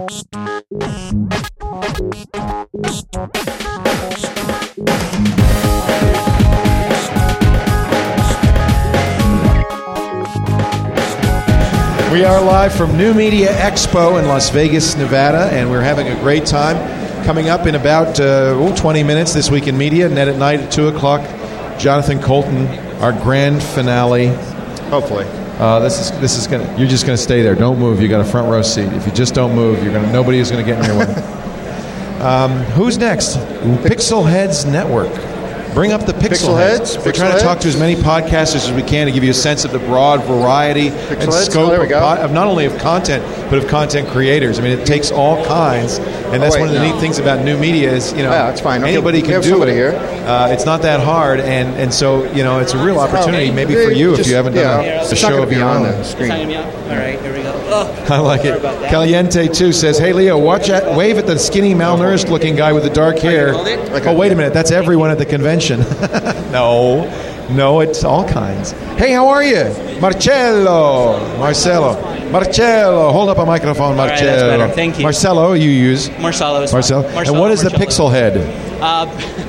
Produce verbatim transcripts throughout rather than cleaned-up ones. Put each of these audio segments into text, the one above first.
We are live from New Media Expo in Las Vegas, Nevada, and we're having a great time. Coming up in about uh, ooh, twenty minutes this week in media, Net at Night at two o'clock, Jonathan Coulton, our grand finale. Hopefully. Uh, this is this is gonna. You're just gonna stay there. Don't move. You got a front row seat. If you just don't move, you're gonna. Nobody is gonna get in your way. um, who's next? Pixel Heads Network. Bring up the Pixel, Pixel Heads. Heads. We're Pixel trying to Heads. talk to as many podcasters as we can to give you a sense of the broad variety Pixel and Heads. scope Oh, there we of, go. po- of not only of content but of content creators. I mean, it takes all kinds, and that's Oh, wait, one of the no. neat things about new media is you know Yeah, that's fine. Okay, anybody we can have do somebody it. here. Uh, it's not that hard, and, and so you know it's a real opportunity maybe for you if Just- you haven't yeah, done a, it's a not show gonna of be your on own. the screen. Signing me up? All right, here we go. Oh, I like sorry it. about that. Caliente too says, "Hey Leo, watch at wave at the skinny, malnourished-looking guy with the dark hair." hold it? Oh, wait a minute, that's everyone at the convention. no, no, it's all kinds. Hey, how are you, Marcello? Marcelo, Marcello, hold up a microphone, right, that's Marcello. better. Thank you. Marcello, you use Marcelo is Marcelo. fine. And what is the Marcello. Pixel Head? Uh,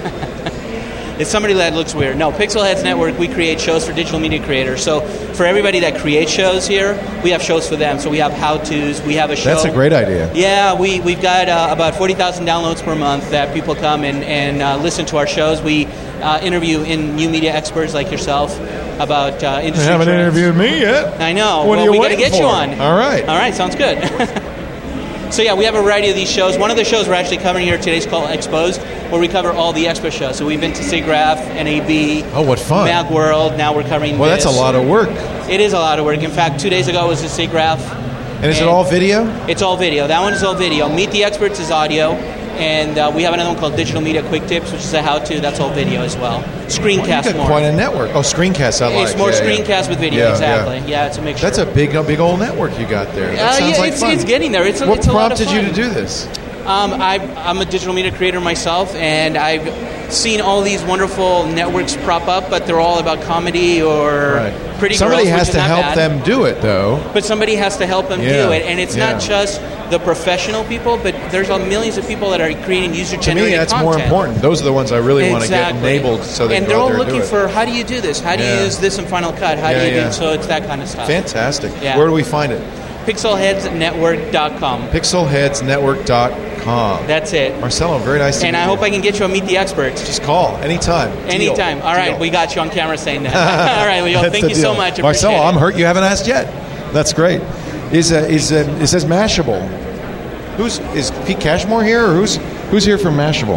it's somebody that looks weird. No, Pixel Heads Network, we create shows for digital media creators. So for everybody that creates shows here, we have shows for them. So we have how-tos, we have a show. That's a great idea. Yeah, we, we've got uh, about forty thousand downloads per month that people come and, and uh, listen to our shows. We uh, interview in new media experts like yourself about uh, You industry haven't trends. interviewed me yet. I know. What well, are you we got to waiting get you for? on. All right. All right, sounds good. So yeah, we have a variety of these shows. One of the shows we're actually covering here today is called Exposed, where we cover all the expo shows. So we've been to SIGGRAPH, N A B, Oh, what fun. Macworld. Now we're covering Well, that's this. a lot of work. It is a lot of work. In fact, two days ago was the SIGGRAPH. And is it all video? It's all video. That one is all video. Meet the Experts is audio. And uh, we have another one called Digital Media Quick Tips, which is a how-to. That's all video as well. Screencast You got more. quite a network. Oh, screencast, I like. It's more Yeah, yeah. screencast with video, Yeah, exactly. yeah. Yeah. it's a mixture. That's a big, a big old network you got there. That Uh, sounds yeah, like it's, fun. it's getting there. It's a, what it's a lot of prompted you fun. to do this? Um, I, I'm a digital media creator myself, and I've seen all these wonderful networks prop up, but they're all about comedy or Right. pretty Somebody girls, has which to is not help bad. them do it, though. But somebody has to help them Yeah. do it, and it's Yeah. not just the professional people, but there's uh, millions of people that are creating To user-generated me, that's content. more important. Those are the ones I really want to get Exactly. enabled so they and can they're go out all there and do looking it. for how do you do this? How do Yeah. you use this in Final Cut? How Yeah, do you yeah. do so? It's that kind of stuff. Fantastic. Yeah. Where do we find it? pixel heads network dot com. pixel heads network dot com. That's it. Marcelo, very nice to And meet I you. hope I can get you on Meet the Experts. Just call anytime. Deal. Anytime. All right, Deal. we got you on camera saying that. All right, well, That's thank the you so deal. much. Marcelo, Appreciate I'm it. hurt you haven't asked yet. That's great. Is uh, is uh, it says Mashable? Who's is Pete Cashmore here, or who's who's here from Mashable?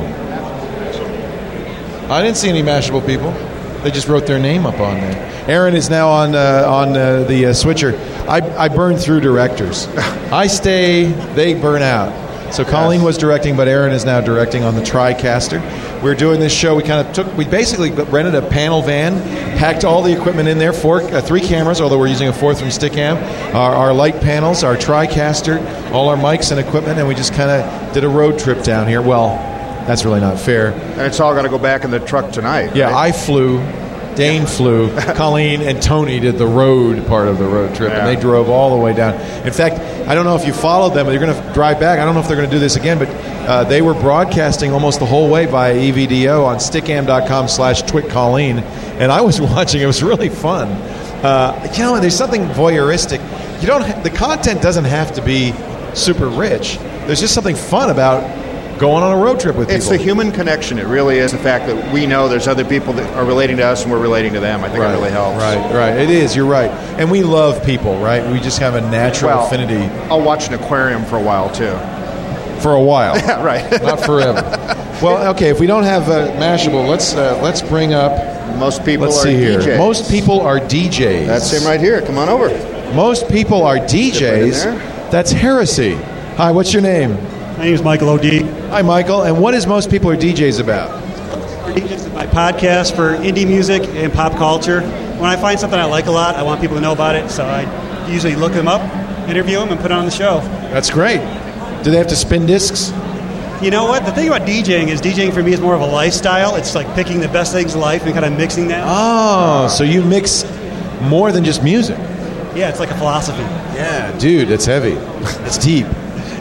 I didn't see any Mashable people. They just wrote their name up on there. Aaron is now on uh, on uh, the uh, switcher. I, I burn through directors. I stay, they burn out. So Colleen was directing, but Aaron is now directing on the TriCaster. We're doing this show. We kind of took, we basically rented a panel van, packed all the equipment in there, four, uh, three cameras, although we're using a fourth from Stickam, our, our light panels, our TriCaster, all our mics and equipment, and we just kind of did a road trip down here. Well, that's really not fair. And it's all got to go back in the truck tonight. Yeah, right? I flew. Dane flew. Colleen and Tony did the road part of the road trip, and Yeah. they drove all the way down. In fact, I don't know if you followed them, but they're going to drive back. I don't know if they're going to do this again, but uh, they were broadcasting almost the whole way via E V D O on stickam.com slash twit Colleen, and I was watching. It was really fun. Uh, you know, there's something voyeuristic. You don't. Ha- the content doesn't have to be super rich. There's just something fun about going on a road trip with It's people. the human connection. It really is the fact that we know there's other people that are relating to us and we're relating to them. I think Right, it really helps. Right, right. It is. You're right. And we love people, right? We just have a natural Well, affinity I'll watch an aquarium for a while too. for a while. Yeah, right. Not forever. Well, okay. If we don't have uh, Mashable, let's uh, let's bring up. Most people Let's are see here. D Js. Most people are D Js. That's him right here. Come on over. Most people are D Sit right in Js. there. That's heresy. Hi. What's your name? My name is Michael O'D. Hi, Michael. And what is Most People Are D Js about? This is my podcast for indie music and pop culture. When I find something I like a lot, I want people to know about it, so I usually look them up, interview them, and put it on the show. That's great. Do they have to spin discs? You know what? The thing about DJing is DJing for me is more of a lifestyle. It's like picking the best things in life and kind of mixing them. Oh, so you mix more than just music. Yeah, it's like a philosophy. Yeah, dude, it's heavy. It's deep.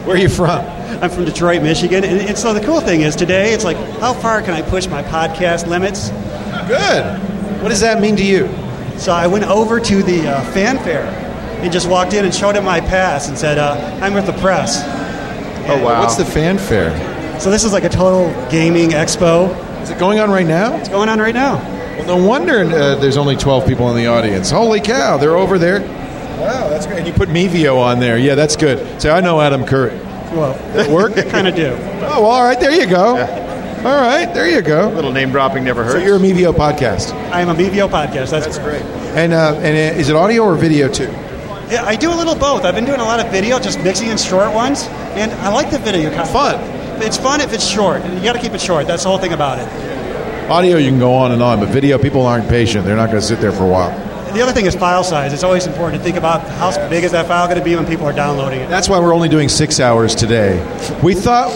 Where are you from? I'm from Detroit, Michigan. And, and so the cool thing is today, it's like, how far can I push my podcast limits? Good. What does that mean to you? So I went over to the uh, fanfare and just walked in and showed him my pass and said, uh, I'm with the press. Oh, wow. What's the fanfare? So this is like a total gaming expo. Is it going on right now? It's going on right now. Well, no wonder uh, there's only twelve people in the audience. Holy cow, they're over there. Wow, that's great. And you put Mevio on there. Yeah, that's good. So I know Adam Curry. Well, Does it work? kind of do. Oh, well, all right, there you go. Yeah. All right, there you go. A little name dropping never hurts. So you're a Mevio podcast. I am a Mevio podcast. That's, That's great. And uh, and uh, is it audio or video too? Yeah, I do a little both. I've been doing a lot of video, just mixing in short ones, and I like the video content. Fun. It's fun if it's short. You got to keep it short. That's the whole thing about it. Audio, you can go on and on, but video, people aren't patient. They're not going to sit there for a while. The other thing is file size. It's always important to think about how big is that file going to be when people are downloading it. That's why we're only doing six hours today. We thought,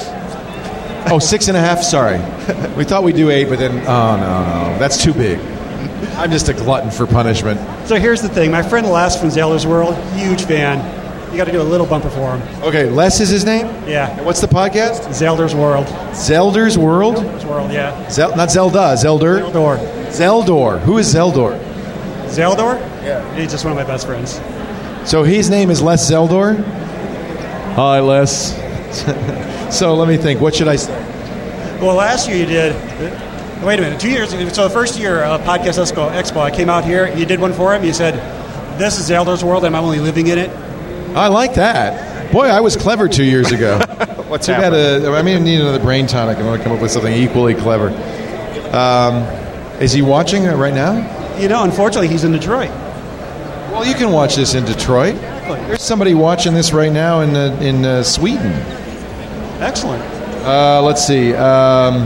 oh, six and a half, sorry. We thought we'd do eight, but then, oh, no, no, that's too big. I'm just a glutton for punishment. So here's the thing. My friend Les from Zelda's World, huge fan. You got to do a little bumper for him. Okay, Les is his name? Yeah. And what's the podcast? Zelda's World. Zelda's World? Zelda's World, yeah. Zel- not Zelda, Zelder? Zeldor. Zeldor. Who is Zeldor? Zeldor? Yeah. He's just one of my best friends. So his name is Les Zeldor? Hi, Les. So let me think. What should I say? Well, last year you did... Wait a minute. Two years... So the first year of Podcast Expo, Expo, I came out here. You did one for him. You said, this is Zelda's World, and I'm only living in it. I like that. Boy, I was clever two years ago. What's Too bad, uh, I mean, I need another brain tonic. I want to come up with something equally clever. Um, is he watching it right now? You know, unfortunately, he's in Detroit. Well, you can watch this in Detroit. There's somebody watching this right now in uh, in uh, Sweden. Excellent. Uh, let's see. Um,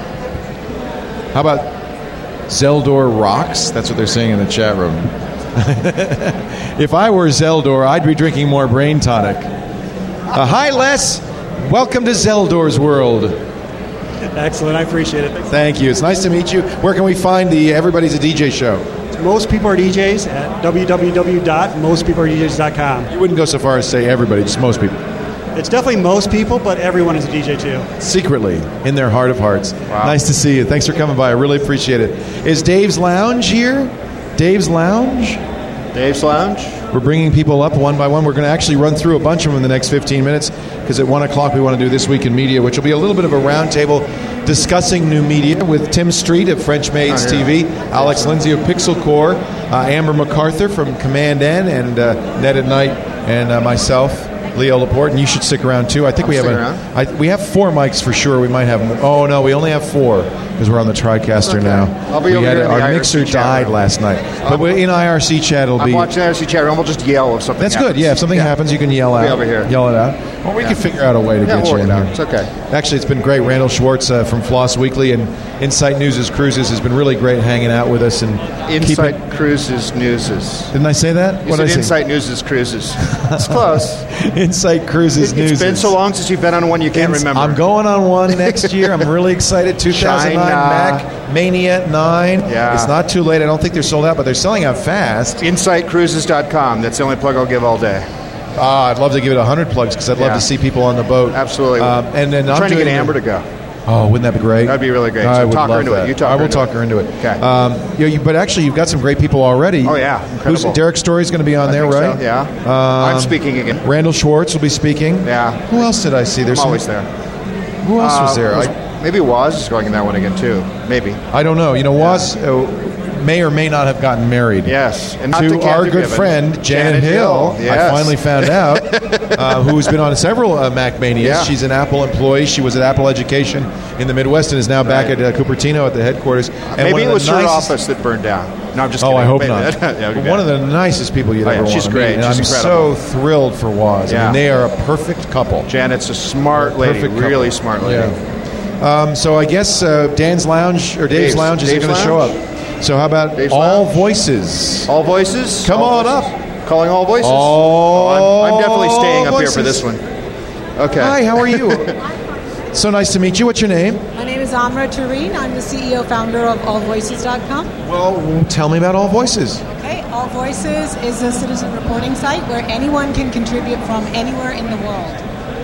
how about Zeldor rocks? That's what they're saying in the chat room. If I were Zeldor, I'd be drinking more brain tonic. Uh, hi, Les. Welcome to Zeldor's World. Excellent. I appreciate it. Thank you. It's nice to meet you. Where can we find the Everybody's a D J show? Most People Are D Js at w w w dot most people are d js dot com. You wouldn't go so far as say everybody, just most people. It's definitely most people, but everyone is a D J too. Secretly, in their heart of hearts. Wow. Nice to see you. Thanks for coming by. I really appreciate it. Is Dave's Lounge here? Dave's Lounge? Dave's Lounge? We're bringing people up one by one. We're going to actually run through a bunch of them in the next fifteen minutes because at one o'clock we want to do This Week in Media, which will be a little bit of a roundtable discussing new media with Tim Street of French Maids Oh, yeah. T V, Alex Lindsay of Pixel Core, uh, Amber MacArthur from Command N, and uh, Ned at Night, and uh, myself, Leo Laporte. And you should stick around too. I think I'll we have stick a, around. I, we have four mics for sure. We might have more. Oh no, we only have four because we're on the TriCaster Okay. now. I'll be we over had here a- in the our I R C mixer chat died room. last night, but we're in I R C chat. It'll I'm be. watching the I R C chat room. We'll just yell if something That's happens. good. Yeah, if something Yeah. happens, you can yell I'll out. be over here. Yell it out. Well, we Yeah. can figure out a way to Yeah, get we'll you work in it out. here. It's okay. Actually, it's been great. Randall Schwartz uh, from Floss Weekly and Insight News' Cruises has been really great hanging out with us and Insight keeping. Cruises Newses. Didn't I say that? You What said did I say? Insight Newses Cruises. It's close. Insight Cruises It, News. it's been so long since you've been on one you can't Ins- remember. I'm going on one next year. I'm really excited. two thousand nine China. Mac Mania nine. Yeah. It's not too late. I don't think they're sold out, but they're selling out fast. Insight Cruises dot com. That's the only plug I'll give all day. Ah, I'd love to give it one hundred plugs because I'd love Yeah. to see people on the boat. Absolutely. Um, and then I'm I'm trying to doing get the- Amber to go. Oh, wouldn't that be great? That'd be really great. I So would talk her love into it. that. You talk I her will into talk it. her into it. Okay. Um, you know, you, but actually, you've got some great people already. Oh, yeah. Who's, Incredible. Derek Story's going to be on I there, think so, right? yeah. Um, I'm speaking again. Randall Schwartz will be speaking. Yeah. Who else did I see? There's I'm some- always there. Who else was Uh, there? was- I, maybe Waz is going in that one again, too. Maybe. I don't know. You know, Waz uh, may or may not have gotten married. Yes. And not To to Kathy our good Gibbon. friend Janet, Hill, Yes. I finally found out, uh, who's been on several uh, Mac Manias. Yeah. She's an Apple employee. She was at Apple Education in the Midwest and is now back Right. at uh, Cupertino at the headquarters. And one Maybe of it the was her nicest- office that burned down. No, I'm just Oh, kidding. I hope Maybe not. that- yeah, But one of the nicest people you'd Oh, yeah, ever she's want to great. meet. And She's I'm incredible. so thrilled for Waz. I Yeah. mean, they are a perfect couple. Janet's a smart lady. Perfect Really couple. smart lady. Yeah. Um, so I guess uh, Dan's Lounge or Dave's, Dave's- Lounge is Dave's going to show up. Lounge? So how about Dave's All Lounge? Voices? All voices? Come All on voices? up. Calling all voices? All Oh, I'm, I'm definitely staying up voices. here for this one. Okay. Hi, how are you? So nice to meet you. What's your name? My name is Amra Tareen. I'm the C E O founder of all voices dot com. Well, tell me about All Voices. Okay, All Voices is a citizen reporting site where anyone can contribute from anywhere in the world.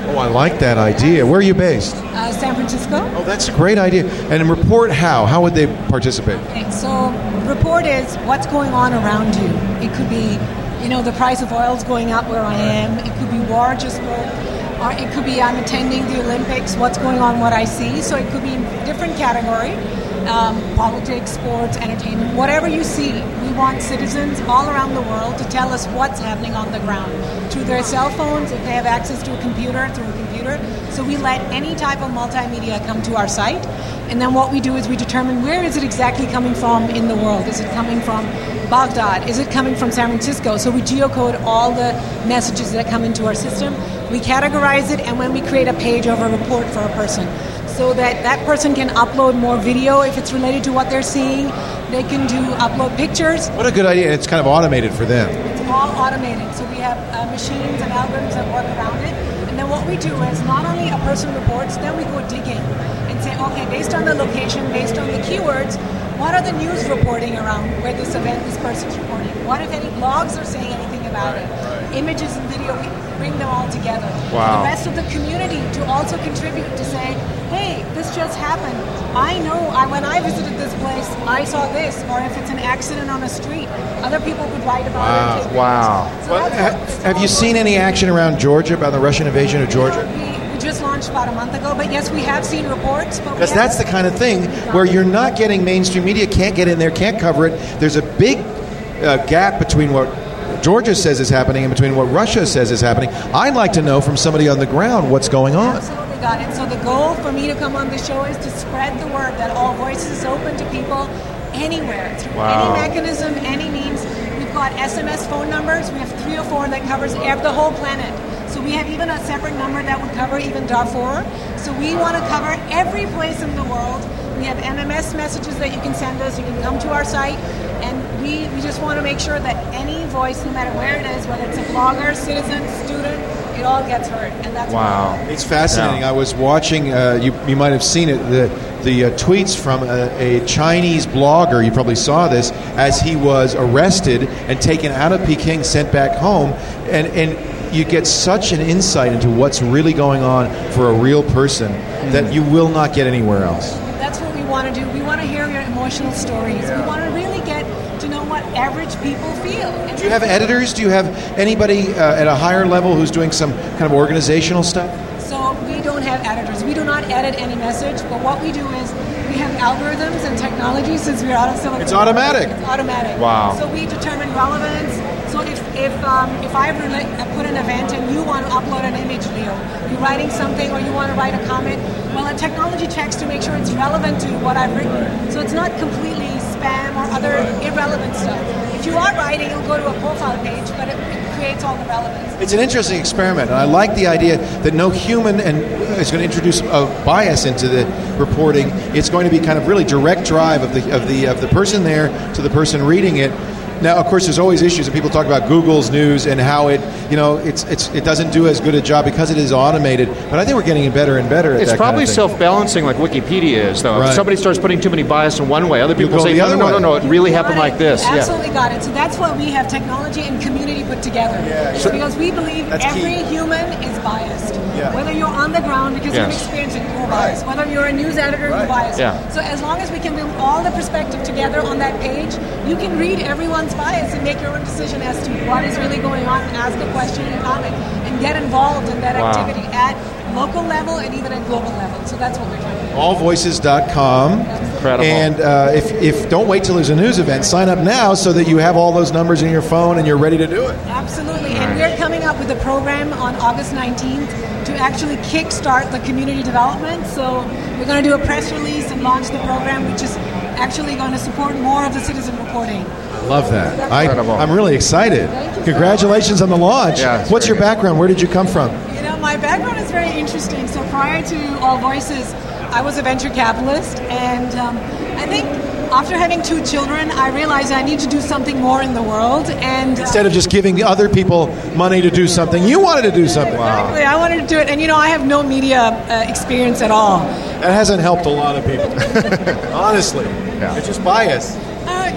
Oh, I like that idea. Where are you based? Uh, San Francisco. Oh, that's a great idea. And report how? How would they participate? Okay, so report is what's going on around you. It could be, you know, the price of oil's going up where I am. It could be war just broke. Or it could be I'm attending the Olympics, what's going on, what I see. So it could be in different category. Um, politics, sports, entertainment, whatever you see. We want citizens all around the world to tell us what's happening on the ground through their cell phones, if they have access to a computer, through a computer. So we let any type of multimedia come to our site, and then what we do is we determine where is it exactly coming from in the world. Is it coming from Baghdad? Is it coming from San Francisco? So we geocode all the messages that come into our system. We categorize it, and when we create a page of a report for a person, so that that person can upload more video if it's related to what they're seeing. They can do upload pictures. What a good idea. It's kind of automated for them. It's all automated. So we have uh, machines and algorithms that work around it. And then what we do is not only a person reports, then we go digging and say, okay, based on the location, based on the keywords, what are the news reporting around where this event, this person's reporting? What, if any, blogs are saying anything about it? Images and video, we bring them all together. Wow. The rest of the community to also contribute to say, hey, this just happened. I know I, when I visited this place, I saw this. Or if it's an accident on a street, other people would write about it. Wow. So Well, that's what- ha- have you seen any action around Georgia about the Russian invasion of Georgia? We, we just launched about a month ago, but yes, we have seen reports. But we Because that's the kind of thing where you're not getting mainstream media, can't get in there, can't cover it. There's a big uh, gap between what Georgia says is happening and between what Russia says is happening. I'd like to know from somebody on the ground what's going on. Absolutely got it. So the goal for me to come on the show is to spread the word that All Voices is open to people anywhere, through Wow. any mechanism, any means. We've got S M S phone numbers. We have three or four that covers ev- the whole planet. So we have even a separate number that would cover even Darfur. So we want to cover every place in the world. We have M M S messages that you can send us. You can come to our site. And we, we just want to make sure that any voice, no matter where it is, whether it's a blogger, citizen, student, it all gets heard. And that's Wow. what It's fascinating. Yeah. I was watching, uh, you, you might have seen it, the, the uh, tweets from a, a Chinese blogger, you probably saw this, as he was arrested and taken out of Peking, sent back home. And, and you get such an insight into what's really going on for a real person that you will not get anywhere else. That's what we want to do. We want to hear your emotional stories. We want to really get to know what average people feel. And Do you have editors? Do you have anybody uh, at a higher level who's doing some kind of organizational stuff? So we don't have editors. We do not edit any message, but what we do is we have algorithms and technology since we're out of Silicon It's Valley. automatic. It's automatic. Wow. So we determine relevance. So if if um, if I relate, I put an event and you want to upload an image, Leo, you're writing something or you want to write a comment, well, a technology checks to make sure it's relevant to what I've written. So it's not completely spam or other irrelevant stuff. If you are writing, it'll go to a profile page, but it, it creates all the relevance. It's an interesting experiment, and I like the idea that no human and is going to introduce a bias into the reporting. It's going to be kind of really direct drive of the of the of the person there to the person reading it. Now, of course, there's always issues, and people talk about Google's news and how it, you know, it's it's it doesn't do as good a job because it is automated. But I think we're getting better and better at It's that probably kind of thing. self-balancing like Wikipedia is, though. Right. If somebody starts putting too many bias in one way, other You people go say, the no, other no, no, way. no, no, it really You happened got like it. this. Yeah. Absolutely got it. So that's why we have technology and community put together. Yeah, It's yeah. because we believe That's every key. human is biased. Yeah. Whether you're on the ground because you're Yes. experiencing you're biased. Whether you're a news editor, Right. you're biased. Yeah. So as long as we can bring all the perspective together on that page, you can read everyone's bias and make your own decision as to what is really going on and ask a question and comment and get involved in that Wow. activity at local level and even at global level. So that's what we're trying to do. all voices dot com. Incredible. And uh, if, if don't wait till there's a news event, sign up now so that you have all those numbers in your phone and you're ready to do it. Absolutely, and we're coming up with a program on August nineteenth to actually kickstart the community development. So we're going to do a press release and launch the program, which is actually going to support more of the citizen reporting. Love that. I, Incredible. I'm really excited. Thank you. Congratulations on the launch. Yeah, it's What's your very good. background? Where did you come from? You know, my background is very interesting. So prior to All Voices, I was a venture capitalist, and um, I think after having two children, I realized I need to do something more in the world. And uh, Instead of just giving other people money to do something, you wanted to do something. exactly, I wanted to do it. And you know, I have no media uh, experience at all. That hasn't helped a lot of people. Honestly. Yeah. It's just bias. Uh,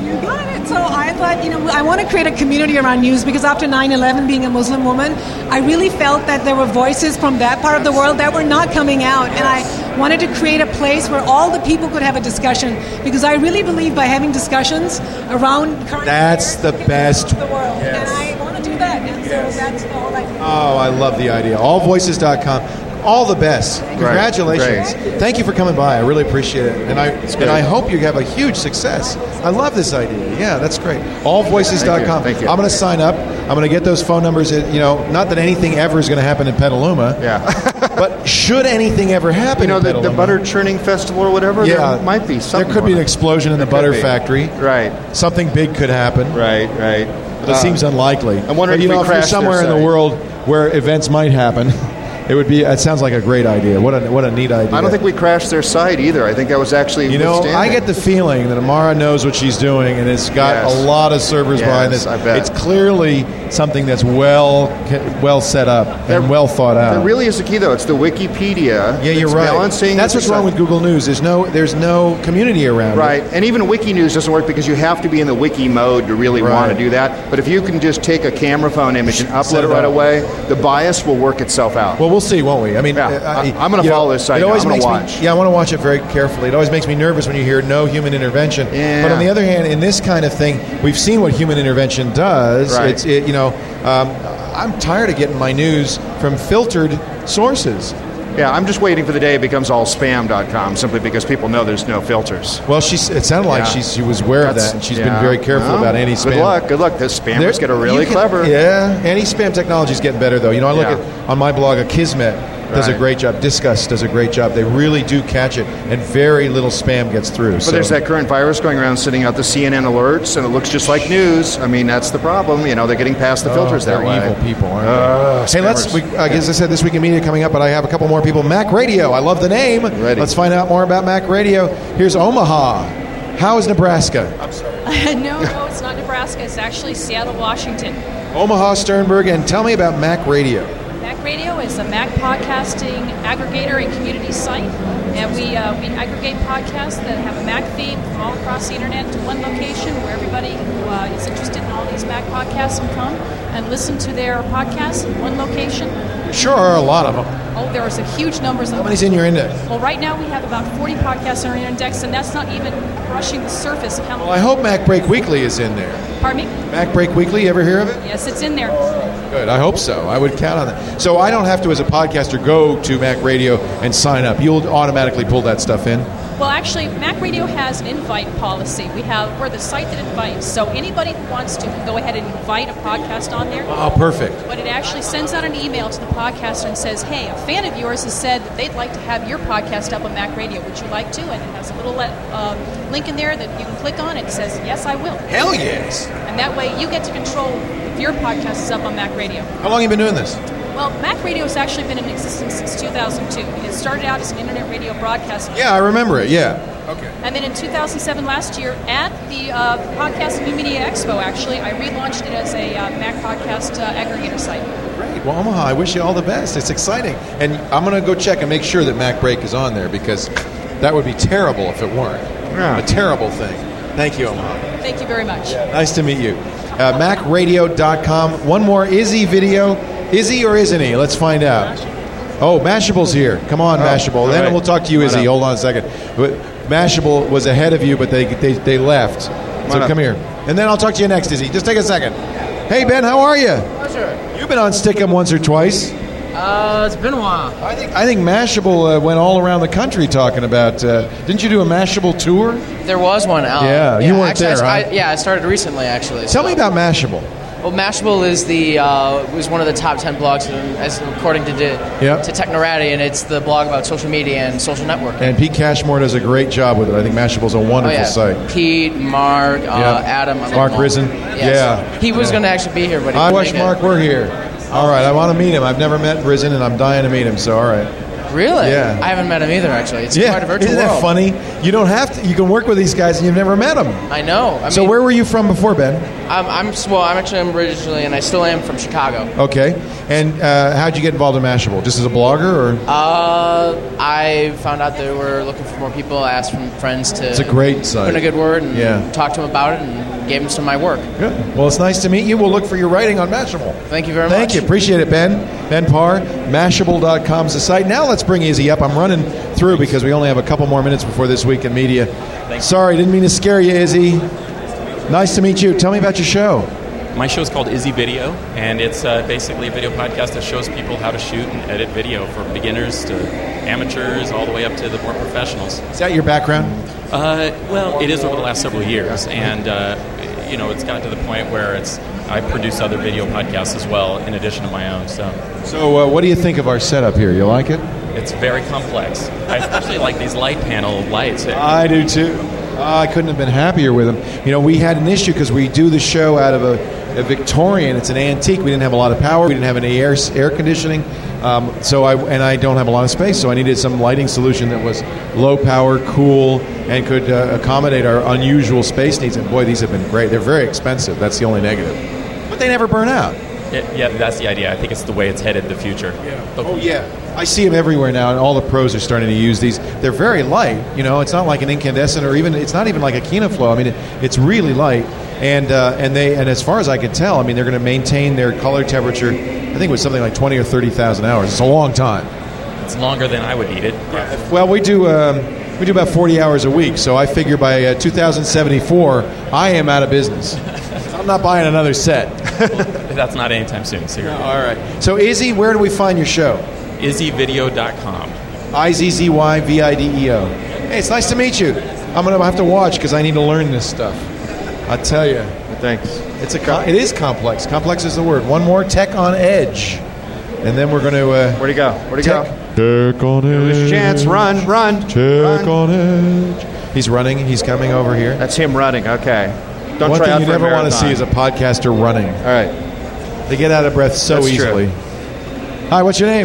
You got it. So I thought, you know, I want to create a community around news because after nine eleven, being a Muslim woman, I really felt that there were voices from that part of the world that were not coming out. And I wanted to create a place where all the people could have a discussion because I really believe by having discussions around current That's affairs, the we can best. change the world. Yes. And I want to do that. And so that's all I Oh, I love the idea. all voices dot com. All the best. Congratulations. Great. Thank you for coming by. I really appreciate it. And I and I hope you have a huge success. I love this idea. Yeah, that's great. all voices dot com. Thank you. Thank you. I'm going to sign up. I'm going to get those phone numbers. You know, not that anything ever is going to happen in Petaluma. Yeah. But should anything ever happen You know, in the, Petaluma, the butter churning festival or whatever, yeah, there might be something. There could be an going on. explosion in the There butter could be. factory. Right, Something big could happen. right, right. But it seems unlikely. I'm wondering but, you if we know, if you're crashed their somewhere in the site. world where events might happen, it would be. It sounds like a great idea. What a what a neat idea. I don't think we crashed their site either. I think that was actually You know, withstanding. I get the feeling that Amara knows what she's doing, and it's got Yes. a lot of servers Yes, behind this. I bet. It's clearly something that's well well set up and well thought out. That really is the key, though. It's the Wikipedia. yeah, you're It's right. Balancing That's what's wrong with Google News. There's no there's no community around it. Right, and even Wiki News doesn't work because you have to be in the Wiki mode to really Right. want to do that. But if you can just take a camera phone image and Set upload it it right up. away, the bias will work itself out. Well, we'll see, won't we? I mean, Yeah, uh, I- I'm gonna you know, follow this site It now. always I'm gonna makes watch. Me, yeah, I want to watch it very carefully. It always makes me nervous when you hear no human intervention. Yeah. But on the other hand, in this kind of thing, we've seen what human intervention does. Right. It's it, you know, um, I'm tired of getting my news from filtered sources. Yeah, I'm just waiting for the day it becomes all spam dot com simply because people know there's no filters. Well, she's, it sounded like Yeah. she she was aware of That's- that, and she's yeah. been very careful Well, about anti-spam. Good luck, good luck. The spammers There- get a really you can- clever. Yeah, anti-spam technology is getting better, though. You know, I look Yeah. at on my blog, a Kismet does a Right. great job. Discuss does a great job. They really do catch it, and very little spam gets through. But there's that current virus going around sending out the C N N alerts, and it looks just like news. I mean, that's the problem. You know, they're getting past the filters they're that way. evil people, aren't Uh, they? Hey, let's. spammers. We, I guess I said this week in media coming up, but I have a couple more people. Mac Radio. I love the name. Ready. Let's find out more about Mac Radio. Here's Omaha. How is Nebraska? no, no, it's not Nebraska. It's actually Seattle, Washington. Omaha, Sternberg, and tell me about Mac Radio. Mac Radio is a Mac podcasting aggregator and community site, and we uh, we aggregate podcasts that have a Mac feed from all across the internet to one location where everybody who uh, is interested in all these Mac podcasts can come and listen to their podcasts in one location. Sure are a lot of them. Oh, there is a huge numbers of How them. many's in your index? Well, right now we have about forty podcasts on our index, and that's not even brushing the surface of how Well, I hope Mac Break Weekly is in there. Pardon me? Mac Break Weekly, you ever hear of it? Yes, it's in there. Good, I hope so. I would count on that. So I don't have to, as a podcaster, go to Mac Radio and sign up. You'll automatically pull that stuff in. Well, actually, Mac Radio has an invite policy. We have we're the site that invites, so anybody who wants to can go ahead and invite a podcast on there. Oh, perfect. But it actually sends out an email to the podcaster and says, "Hey, a fan of yours has said that they'd like to have your podcast up on Mac Radio. Would you like to?" And it has a little uh, link in there that you can click on. It says, "Yes, I will." Hell yes. And that way, you get to control if your podcast is up on Mac Radio. How long have you been doing this? Well, Mac Radio has actually been in existence since two thousand two. It started out as an internet radio broadcast. Yeah, I remember it. Yeah. Okay. And then in two thousand seven, last year, at the uh, Podcast New Media Expo, actually, I relaunched it as a uh, Mac podcast uh, aggregator site. Great. Well, Omaha, I wish you all the best. It's exciting. And I'm going to go check and make sure that Mac Break is on there because that would be terrible if it weren't. Yeah. A terrible thing. Thank you, Omaha. Thank you very much. Nice to meet you. Uh, Mac Radio dot com. One more Izzy video. Is he or isn't he? Let's find out. Oh, Mashable's here. Come on, Oh, Mashable. all Then right. we'll talk to you, Come on Izzy. up. Hold on a second. But Mashable was ahead of you, but they they, they left. So on come up. here. And then I'll talk to you next, Izzy. Just take a second. Hey, Ben, how are you? Pleasure. You've been on Stickum once or twice. Uh, it's been a while. I think I think Mashable uh, went all around the country talking about. Uh, didn't you do a Mashable tour? There was one. Uh, Yeah, you weren't actually, there, I, huh? I, yeah, I started recently, actually. Tell so- me about Mashable. Well, Mashable is the uh, was one of the top ten blogs, in, as according to di- Yep. to Technorati, and it's the blog about social media and social networking. And Pete Cashmore does a great job with it. I think Mashable's a oh wonderful yeah, site. Pete, Mark, uh, Yeah. Adam, Mark Risen. Yes. Yeah. he was Yeah. going to actually be here, but he I couldn't wish make it. Mark were here. All right, I want to meet him. I've never met Risen, and I'm dying to meet him. So, all right. Really? Yeah. I haven't met him either. Actually, it's Yeah, quite a virtual isn't that world. funny? You don't have to. You can work with these guys, and you've never met them. I know. I So, mean, where were you from before, Ben? I'm, I'm well. I'm actually I'm originally, and I still am from Chicago. Okay. And uh, how'd you get involved in Mashable? Just as a blogger, or Uh, I I found out they were looking for more people. I asked from friends to It's a great site. put in a good word and Yeah. talk to them about it and gave them some of my work. Good. Well, it's nice to meet you. We'll look for your writing on Mashable. Thank you very Thank much. you. Appreciate it, Ben. Ben Parr. Mashable dot com is the site. Now let's bring Izzy up. I'm running through because we only have a couple more minutes before This Week in Media. Sorry, didn't mean to scare you, Izzy. Nice to meet you. Tell me about your show. My show is called Izzy Video, and it's uh, basically a video podcast that shows people how to shoot and edit video, from beginners to amateurs, all the way up to the more professionals. Is that your background? Uh, well, it is over the last several years, and uh, you know, it's gotten to the point where it's I produce other video podcasts as well, in addition to my own. So, So, uh, what do you think of our setup here? You like it? it's very complex. I especially like these light panel lights. I do too. Uh, I couldn't have been happier with them. You know, we had an issue because we do the show out of a, a Victorian. It's an antique. We didn't have a lot of power. We didn't have any air air conditioning. Um, so I and I don't have a lot of space. So I needed some lighting solution that was low power, cool, and could uh, accommodate our unusual space needs. And boy, these have been great. They're very expensive. That's the only negative. But they never burn out. It, yeah, that's the idea. I think it's the way it's headed in the future. Yeah. Oh yeah, I see them everywhere now, and all the pros are starting to use these. They're very light. You know, it's not like an incandescent, or even it's not even like a Kinoflow. I mean, it, it's really light, and uh, and they and as far as I could tell, I mean, they're going to maintain their color temperature. I think it was something like twenty or thirty thousand hours. It's a long time. It's longer than I would need it. Well, we do um, we do about forty hours a week, so I figure by uh, two thousand seventy-four, I am out of business. I'm not buying another set. That's not anytime soon. So you're All right. So, Izzy, where do we find your show? Izzy Video dot com. I Z Z Y V I D E O. Hey, it's nice to meet you. I'm going to have to watch because I need to learn this stuff. I tell you. Thanks. It's a com- it is complex. Complex is the word. One more, Tech on Edge. And then we're going to... Uh, Where'd he go? Where'd he tech- go? Tech on Edge. There's your chance. Run, run. Tech run. on Edge. He's running. He's coming over here. That's him running. Okay. Don't One try thing out you for a never want to marathon. see is a podcaster running. All right. They get out of breath so That's true. easily. Hi, what's your name?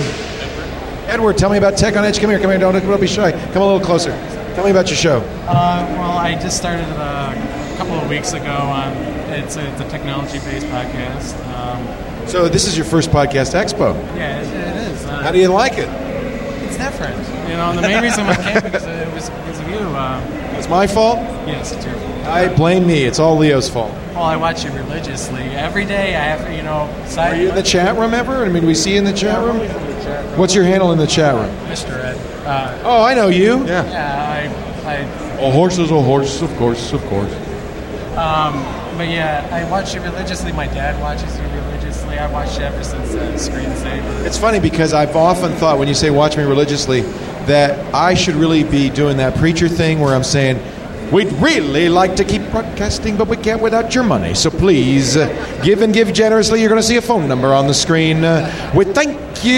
Edward, tell me about Tech on Edge. Come here, come here. Don't, don't be shy. Come a little closer. Tell me about your show. Uh, well, I just started uh, a couple of weeks ago. Um, it's, a, it's a technology-based podcast. Um, So this is your first podcast expo. yeah, it, it is. Uh, How do you like it? It's different. You know, and the main reason I came because it was because of you. Um, It's my fault? yes, it's your fault. I blame me. It's all Leo's fault. Well, I watch you religiously every day. I have, you know, side. Are you in the chat room ever? I mean, we see you in the chat room? What's your handle in the chat room? Mister Ed. Uh, Oh, I know you. Yeah. yeah, I, I A horse is a horse, of course, of course. Um, but yeah, I watch you religiously. My dad watches you religiously. I watched you ever since uh, Screensaver. It's funny because I've often thought when you say watch me religiously that I should really be doing that preacher thing where I'm saying, we'd really like to keep broadcasting, but we can't without your money. So please, uh, give and give generously. You're going to see a phone number on the screen. Uh, with thank you.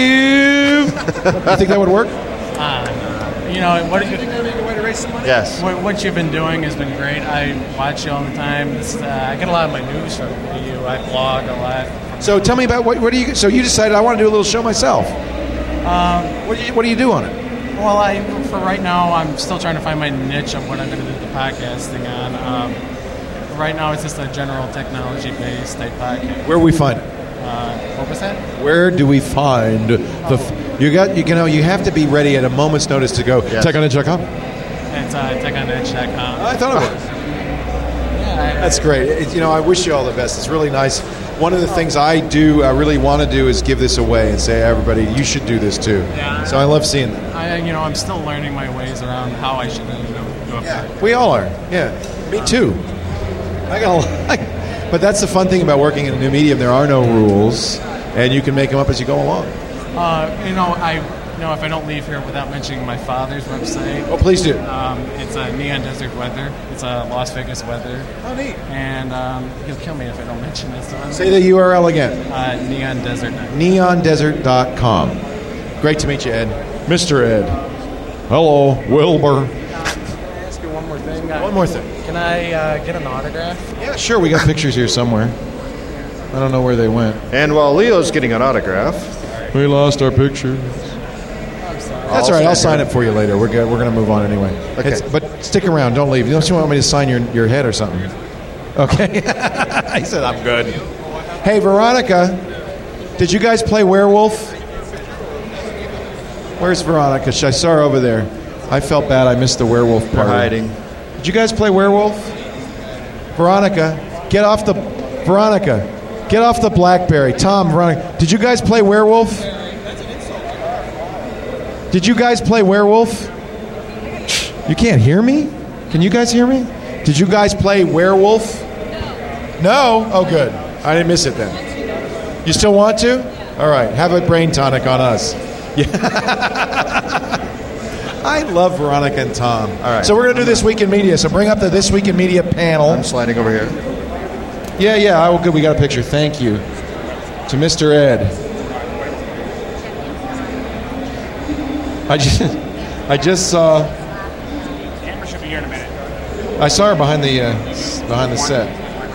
You think that would work? Uh, you know, what did you think? Yes. What, what you've been doing has been great. I watch you all the time. This, uh, I get a lot of my news from you. I blog a lot. So tell me about what, what do you? So you decided I want to do a little show myself. Um, What do you, what do you do on it? well, I for right now, I'm still trying to find my niche of what I'm going to do the podcasting on. Um, right now, it's just a general technology-based type podcast. Where we find it? Uh, what was that? Where do we find the? F- you got you know you have to be ready at a moment's notice to go. Yes. Tech on edge dot com. It's uh, tech on edge dot com. I thought it was. Yeah, I- That's great. It, you know, I wish you all the best. It's really nice. One of the things I do, I really want to do, is give this away and say, everybody, you should do this too. Yeah. So I love seeing that. I, you know, I'm still learning my ways around how I should, you know, do a Yeah, we all are. Yeah, me too. I got a lot. But that's the fun thing about working in a new medium. There are no rules, and you can make them up as you go along. Uh, you know, I, you know, if I don't leave here without mentioning my father's website. Oh, please do. Um, it's a Neon Desert Weather. It's a Las Vegas weather. Oh, neat. And um, he'll kill me if I don't mention this one. Say the U R L again. Uh, Neon Desert. neon desert dot com. Great to meet you, Ed. Mister Ed. Hello, Wilbur. Can I ask you one more thing? Uh, One more thing. Can I uh, get an autograph? Yeah, sure. We got pictures here somewhere. I don't know where they went. And while Leo's getting an autograph, We lost our pictures. I'm sorry. That's all right. I'll sign it for you later. We're good. We're going to move on anyway. Okay. It's- but stick around. Don't leave. Don't you want me to sign your, your head or something? Okay. I said I'm good. Hey, Veronica, did you guys play Werewolf? Where's Veronica? I saw her over there. I felt bad. I missed the werewolf They're party. hiding. Did you guys play werewolf? Veronica, get off the... Veronica, get off the BlackBerry. Tom, Veronica, did you guys play werewolf? Did you guys play werewolf? You can't hear me? Can you guys hear me? Did you guys play werewolf? No. No? Oh, good. I didn't miss it then. You still want to? All right. Have a brain tonic on us. Yeah. I love Veronica and Tom. All right. So we're going to do This Week in Media. So bring up the This Week in Media panel. I'm sliding over here. Yeah, yeah. Oh, good. We got a picture. Thank you to Mister Ed. I just, I just saw. Amber should be here in a minute. I saw her behind the uh, behind the set.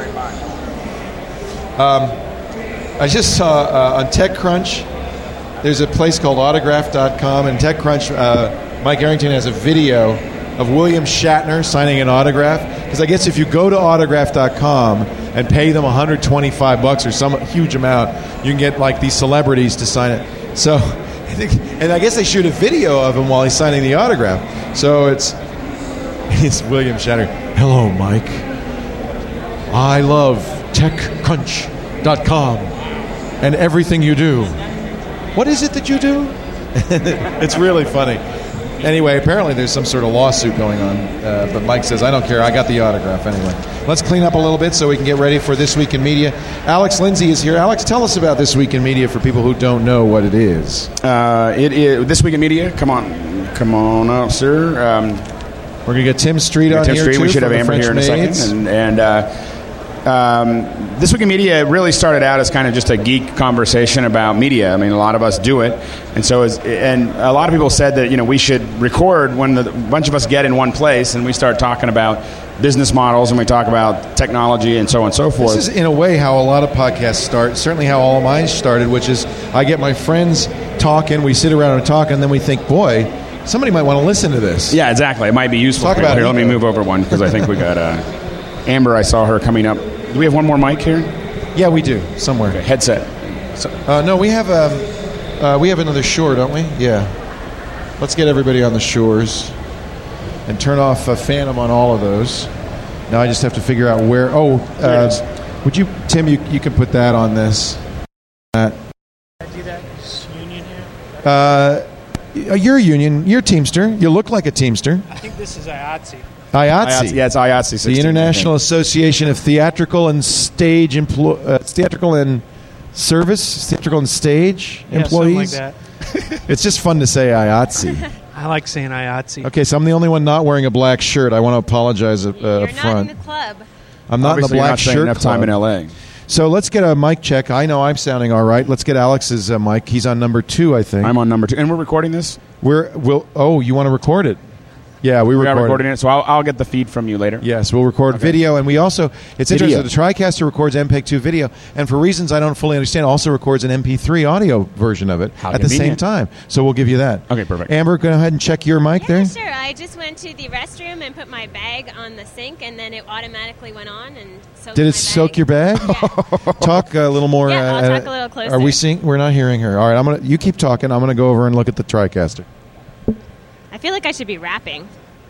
Um, I just saw uh, on TechCrunch. There's a place called Autograph dot com, and TechCrunch. Uh, Mike Arrington has a video of William Shatner signing an autograph. Because I guess if you go to Autograph dot com and pay them one hundred twenty-five bucks or some huge amount, you can get like these celebrities to sign it. So, and I guess they shoot a video of him while he's signing the autograph. So it's it's William Shatner. Hello, Mike. I love TechCrunch dot com and everything you do. What is it that you do? It's really funny. Anyway, apparently there's some sort of lawsuit going on, uh, but Mike says, I don't care, I got the autograph anyway. Let's clean up a little bit so we can get ready for This Week in Media. Alex Lindsay is here. Alex, tell us about This Week in Media for people who don't know what it is. Uh, it is This Week in Media. Come on. Come on up, sir. Um, We're going to get Tim Street on Tim here, Street. too. We should have from Amber the here in a French second. And, and uh, um, This Week in Media really started out as kind of just a geek conversation about media. I mean, a lot of us do it. And so, as, and a lot of people said that, you know, we should record when the, a bunch of us get in one place and we start talking about business models and we talk about technology and so on and so forth. This is, in a way, how a lot of podcasts start. Certainly how all of mine started, which is I get my friends talking, we sit around and talk, and then we think, boy, somebody might want to listen to this. Yeah, exactly. It might be useful. Talk about here, it. let me move over one because I think we got uh, Amber. I saw her coming up. Do we have one more mic here? Yeah, we do, somewhere. Okay, headset. So, uh, no, we have um, uh, we have another Shure, don't we? Yeah. Let's get everybody on the Shures and turn off uh, Phantom on all of those. Now I just have to figure out where. Oh, uh, would you, Tim? You you can put that on this. That. I do that union here. Uh, you're a union. You're a Teamster. You look like a Teamster. I think this is I A T S E. I A T S E. Yeah, it's I A T S E. The International Association of Theatrical and Stage Emplo- uh, Theatrical and Service, Theatrical and Stage yeah, Employees. Something like that. It's just fun to say I A T S E. I like saying I A T S E. Okay, so I'm the only one not wearing a black shirt. I want to apologize uh, You're up front. not in the club. I'm not Obviously in the black you're not spending shirt enough club. time in L A. So let's get a mic check. I know I'm sounding all right. Let's get Alex's uh, mic. He's on number two, I think. I'm on number two, and we're recording this. We're we'll. Oh, you want to record it? Yeah, we, we recorded. are recording it, so I'll, I'll get the feed from you later. Yes, we'll record Okay. video, and we also, it's Video. interesting, the TriCaster records M P E G two video, and for reasons I don't fully understand, also records an M P three audio version of it How at the same convenient. time. So we'll give you that. Okay, perfect. Amber, go ahead and check your mic Yeah, there. sure. I just went to the restroom and put my bag on the sink, and then it automatically went on and soaked Did my it soak bag. your bag? Yeah. Talk a little more. Yeah, I'll uh, talk a little closer. Are we seeing? We're not hearing her. All right, I'm gonna. You keep talking. I'm gonna go over and look at the TriCaster. I feel like I should be rapping.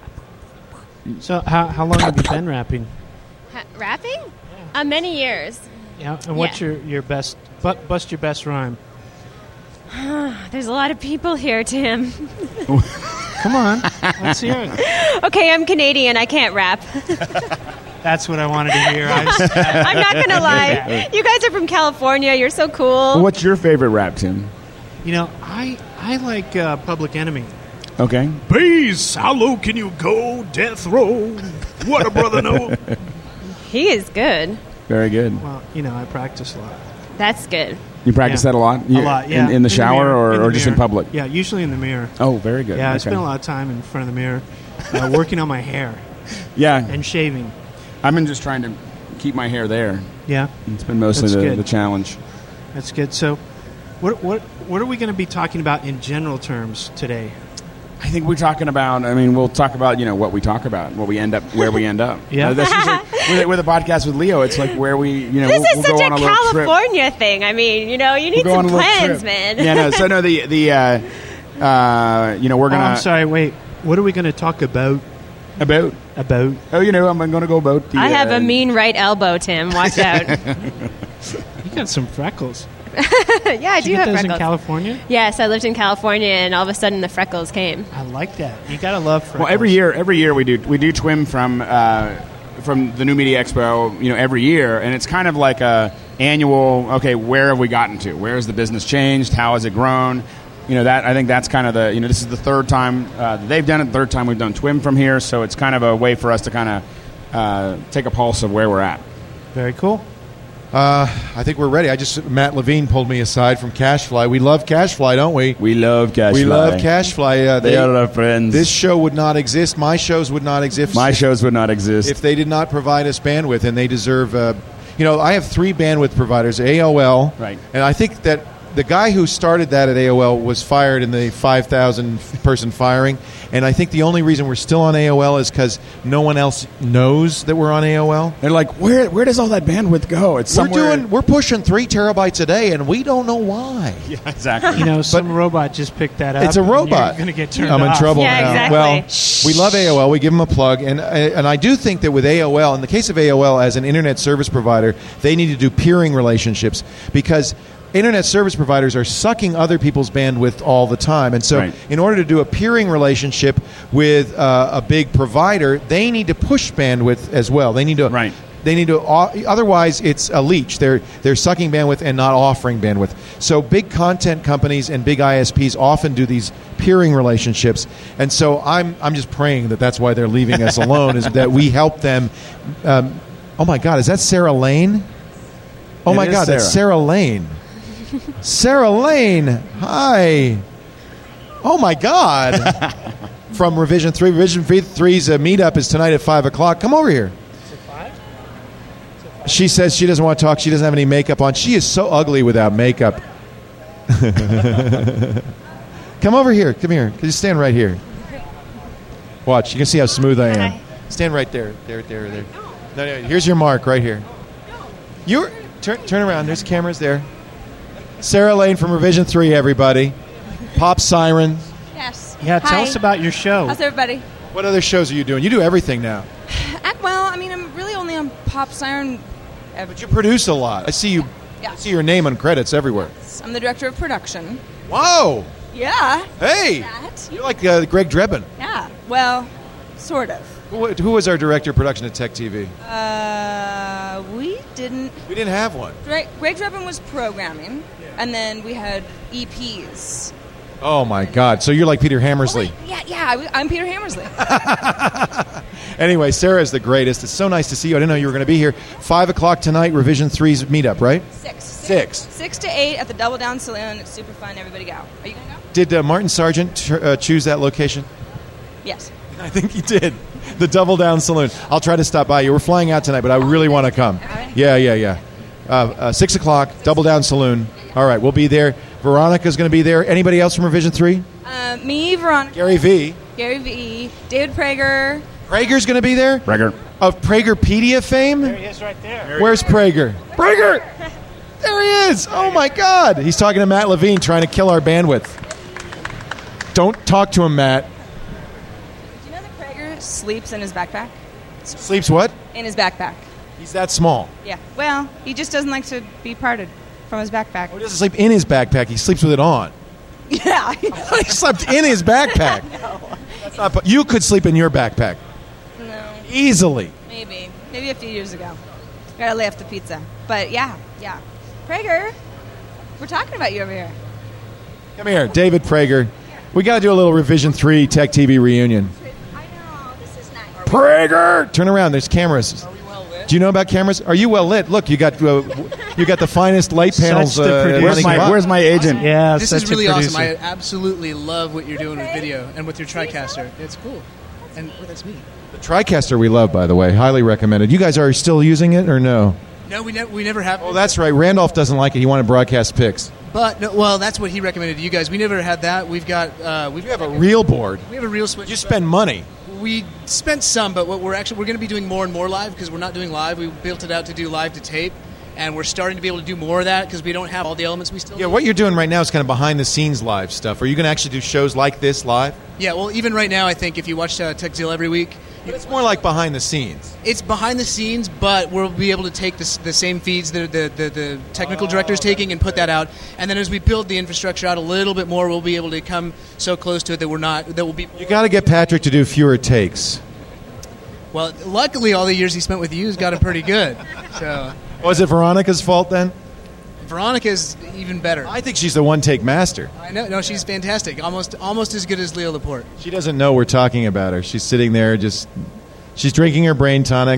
So how how long have you been rapping? Ha- rapping? Uh, many years. Yeah. And what's Yeah. your your best? But bust your best rhyme. There's a lot of people here, Tim. Come on, let's hear it. Okay, I'm Canadian. I can't rap. That's what I wanted to hear. I just, I'm not going to lie. You guys are from California. You're so cool. Well, what's your favorite rap, Tim? You know, I I like uh, Public Enemy. Okay. Peace, how low can you go? Death row. What a brother know. He is good. Very good. Well, you know, I practice a lot. That's good. You practice Yeah. that a lot? A You- lot, yeah. In, in the shower mirror, or, in the or just in mirror. public? Yeah, usually in the mirror. Oh, very good. Yeah, I Okay. spend a lot of time in front of the mirror, uh, working on my hair. Yeah. And shaving. I've been just trying to keep my hair there. Yeah. It's been mostly That's the, good. the challenge. That's good. So, what what what are we going to be talking about in general terms today? I think we're talking about, I mean, we'll talk about, you know, what we talk about, what we end up, where we end up. Yeah. Uh, that's usually, with, with a podcast with Leo, it's like where we, you know, This we'll, is we'll such go a on a little trip. California thing. I mean, you know, you need We'll go on some a little plans, trip. man. Yeah, no, so no, the, the, uh, Uh, you know, we're Oh, gonna. I'm sorry. Wait. What are we going to talk about? About about. Oh, you know, I'm going to go about. The, I have uh, a mean right elbow, Tim. Watch out. You got some freckles. Yeah, I Did do you have get those freckles. in California? Yes, I lived in California, and all of a sudden the freckles came. I like that. You gotta love freckles. Well, every year, every year we do we do Twim from uh, from the New Media Expo. You know, every year, and it's kind of like a annual. Okay, where have we gotten to? Where has the business changed? How has it grown? You know, that I think that's kind of the. You know, this is the third time uh, that they've done it. The third time we've done Twim from here, so it's kind of a way for us to kind of uh, take a pulse of where we're at. Very cool. Uh, I think we're ready. I just Matt Levine pulled me aside from Cashfly. We love Cashfly, don't we? We love Cashfly. We love Cashfly. Uh, They are our friends. This show would not exist. My shows would not exist. My shows would not exist if they did not provide us bandwidth, and they deserve. Uh, you know, I have three bandwidth providers: A O L, right? And I think that the guy who started that at A O L was fired in the five thousand person firing, and I think the only reason we're still on A O L is because no one else knows that we're on A O L. They're like, where where does all that bandwidth go? It's we're somewhere. doing we're pushing three terabytes a day, and we don't know why. Yeah, exactly. You know, some robot just picked that up. It's a and robot. You're going to get turned I'm in off. trouble Yeah, now. exactly. Well, we love A O L. We give them a plug, and and I do think that with A O L, in the case of A O L as an internet service provider, they need to do peering relationships because internet service providers are sucking other people's bandwidth all the time. And so Right. in order to do a peering relationship with uh, a big provider, they need to push bandwidth as well. They need to Right. They need to. Otherwise, it's a leech. They're they're sucking bandwidth and not offering bandwidth. So big content companies and big I S Ps often do these peering relationships. And so I'm I'm just praying that that's why they're leaving us alone. Is that we help them. Um, oh my God, is that Sarah Lane? Oh It my is God, that's Sarah Lane. Sarah Lane, hi. Oh my God. From Revision three. Revision three's uh, meetup is tonight at five o'clock. Come over here. She says she doesn't want to talk. She doesn't have any makeup on. She is so ugly without makeup. Come over here. Come here. Just stand right here. Watch. You can see how smooth I am. Stand right there. There, there, there. No, no. Here's your mark right here. You're turn, turn around. There's cameras there. Sarah Lane from Revision three, everybody. Pop Siren. Yes. Yeah, tell Hi. us about your show. How's everybody? What other shows are you doing? You do everything now. Uh, well, I mean, I'm really only on Pop Siren. But you produce a lot. I see you. Yeah. I see your name on credits everywhere. I'm the director of production. Whoa! Yeah. Hey! That. You're like uh, Greg Drebin. Yeah. Well, sort of. Who, who was our director of production at Tech T V? Uh, we didn't. We didn't have one. Greg, Greg Drebin was programming, and then we had E Ps. Oh my God! So you're like Peter Hammersley. Yeah, yeah. I, I'm Peter Hammersley. Anyway, Sarah is the greatest. It's so nice to see you. I didn't know you were going to be here. Five o'clock tonight, Revision three's meetup, right? Six. Six. Six to eight at the Double Down Saloon. It's super fun. Everybody go. Are you gonna go? Did uh, Martin Sargent ch- uh, choose that location? Yes. I think he did. The Double Down Saloon. I'll try to stop by you. We're flying out tonight, but I really want to come. Yeah, yeah, yeah. Uh, uh, six o'clock, Double Down Saloon. All right, we'll be there. Veronica's going to be there. Anybody else from Revision three? Uh, me, Veronica. Gary V. Gary V. David Prager. Prager's going to be there? Prager. Of Pragerpedia fame? There he is right there. Where's Prager? Prager! There he is! Oh, my God! He's talking to Matt Levine, trying to kill our bandwidth. Don't talk to him, Matt. Do you know that Prager sleeps in his backpack? Sleeps what? In his backpack. He's that small. Yeah. Well, he just doesn't like to be parted from his backpack. He doesn't sleep in his backpack. He sleeps with it on. Yeah. He slept in his backpack. That's not, you could sleep in your backpack. No. Easily. Maybe. Maybe a few years ago. Gotta lay off the pizza. But yeah, yeah. Prager, we're talking about you over here. Come here, David Prager. We got to do a little Revision three Tech T V reunion. I know. This is nice. Prager! Turn around. There's cameras. Do you know about cameras? Are you well lit? Look, you got uh, you got the finest light panels. Such the Uh, producer. Where's my, where's my agent? Yeah, This such is really a awesome. producer. I absolutely love what you're doing with video and with your TriCaster. It's cool. And oh, that's me. The TriCaster we love, by the way. Highly recommended. You guys are still using it or no? No, we never we never have. Oh, that's right. Randolph doesn't like it. He wanted broadcast pics. But no, well, that's what he recommended to you guys. We never had that. We've got uh, we have a real board. We have a real switch. You spend money. We spent some, but what we're actually we're going to be doing more and more live because we're not doing live. We built it out to do live to tape, and we're starting to be able to do more of that because we don't have all the elements we still Yeah, do. what you're doing right now is kind of behind-the-scenes live stuff. Are you going to actually do shows like this live? Yeah, well, even right now, I think if you watch uh, TechZeal every week, but it's more like behind the scenes. It's behind the scenes, but we'll be able to take the, the same feeds that the, the, the technical Oh, director's okay. taking and put that out. And then as we build the infrastructure out a little bit more, we'll be able to come so close to it that we're not that will be. You got to get Patrick to do fewer takes. Well, luckily, all the years he spent with you has got him pretty good. So Was it Veronica's fault then? Veronica's even better. I think she's the one-take master. I know. No, she's fantastic. Almost almost as good as Leo Laporte. She doesn't know we're talking about her. She's sitting there just... She's drinking her brain tonic.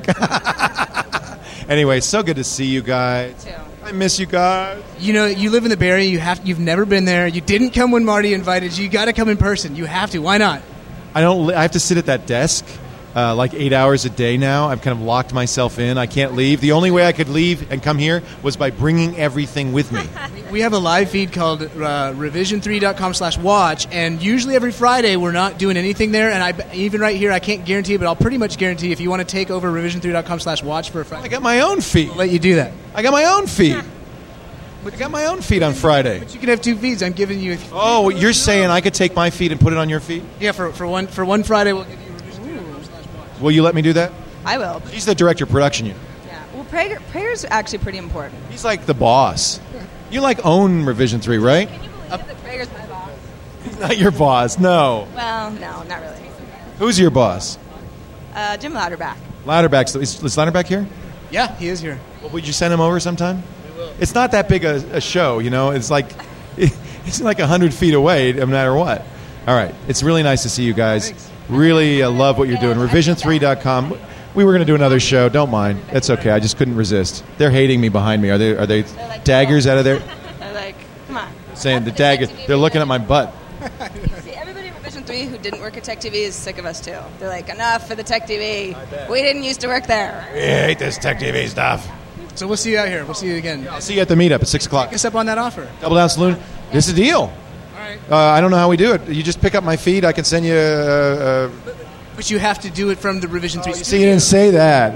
Anyway, so good to see you guys. Me too. I miss you guys. You know, you live in the Bay Area. You have. You've never been there. You didn't come when Marty invited you. You got to come in person. You have to. Why not? I don't. li- I have to sit at that desk uh, like eight hours a day now. I've kind of locked myself in. I can't leave. The only way I could leave and come here was by bringing everything with me. We have a live feed called uh, revision three dot com slash watch, and usually every Friday we're not doing anything there. And I even right here, I can't guarantee, but I'll pretty much guarantee if you want to take over revision three dot com slash watch for a Friday. I got my own feed. I'll let you do that. I got my own feed. I got my own feed on Friday. But you can have two feeds. I'm giving you. If, Oh, you're saying I could take my feed and put it on your feed? yeah, for for one for one Friday we'll give you revision three dot com slash watch. Will you let me do that? I will. He's the director of production unit. Yeah. Well, prayer prayer's actually pretty important. He's like the boss. You like own Revision three, right? Can you believe that prayer's my boss? He's not your boss. No. Well, no, not really. Who's your boss? Uh, Jim Louderback. Louderback's. Is, is Louderback here? Yeah, he is here. Well, would you send him over sometime? It's not that big a, a show, you know. It's like it's like a hundred feet away, no matter what. All right, it's really nice to see you guys. Thanks. Really uh, love what you're doing. revision three dot com. We were going to do another show. Don't mind. It's okay. I just couldn't resist. They're hating me behind me. Are they? Are they like, daggers out of there? They're like, come on. Saying the daggers. They're looking at my butt. See, everybody in Revision three who didn't work at Tech T V is sick of us, too. They're like, enough for the Tech T V. We didn't used to work there. We hate this Tech T V stuff. So we'll see you out here. We'll see you again. I'll see you at the meetup at six o'clock. Pick us up on that offer. Double Down Saloon. This is a deal. All right. Uh, I don't know how we do it. You just pick up my feed. I can send you. Uh, uh, But you have to do it from the Revision three. Oh, see, you didn't say that.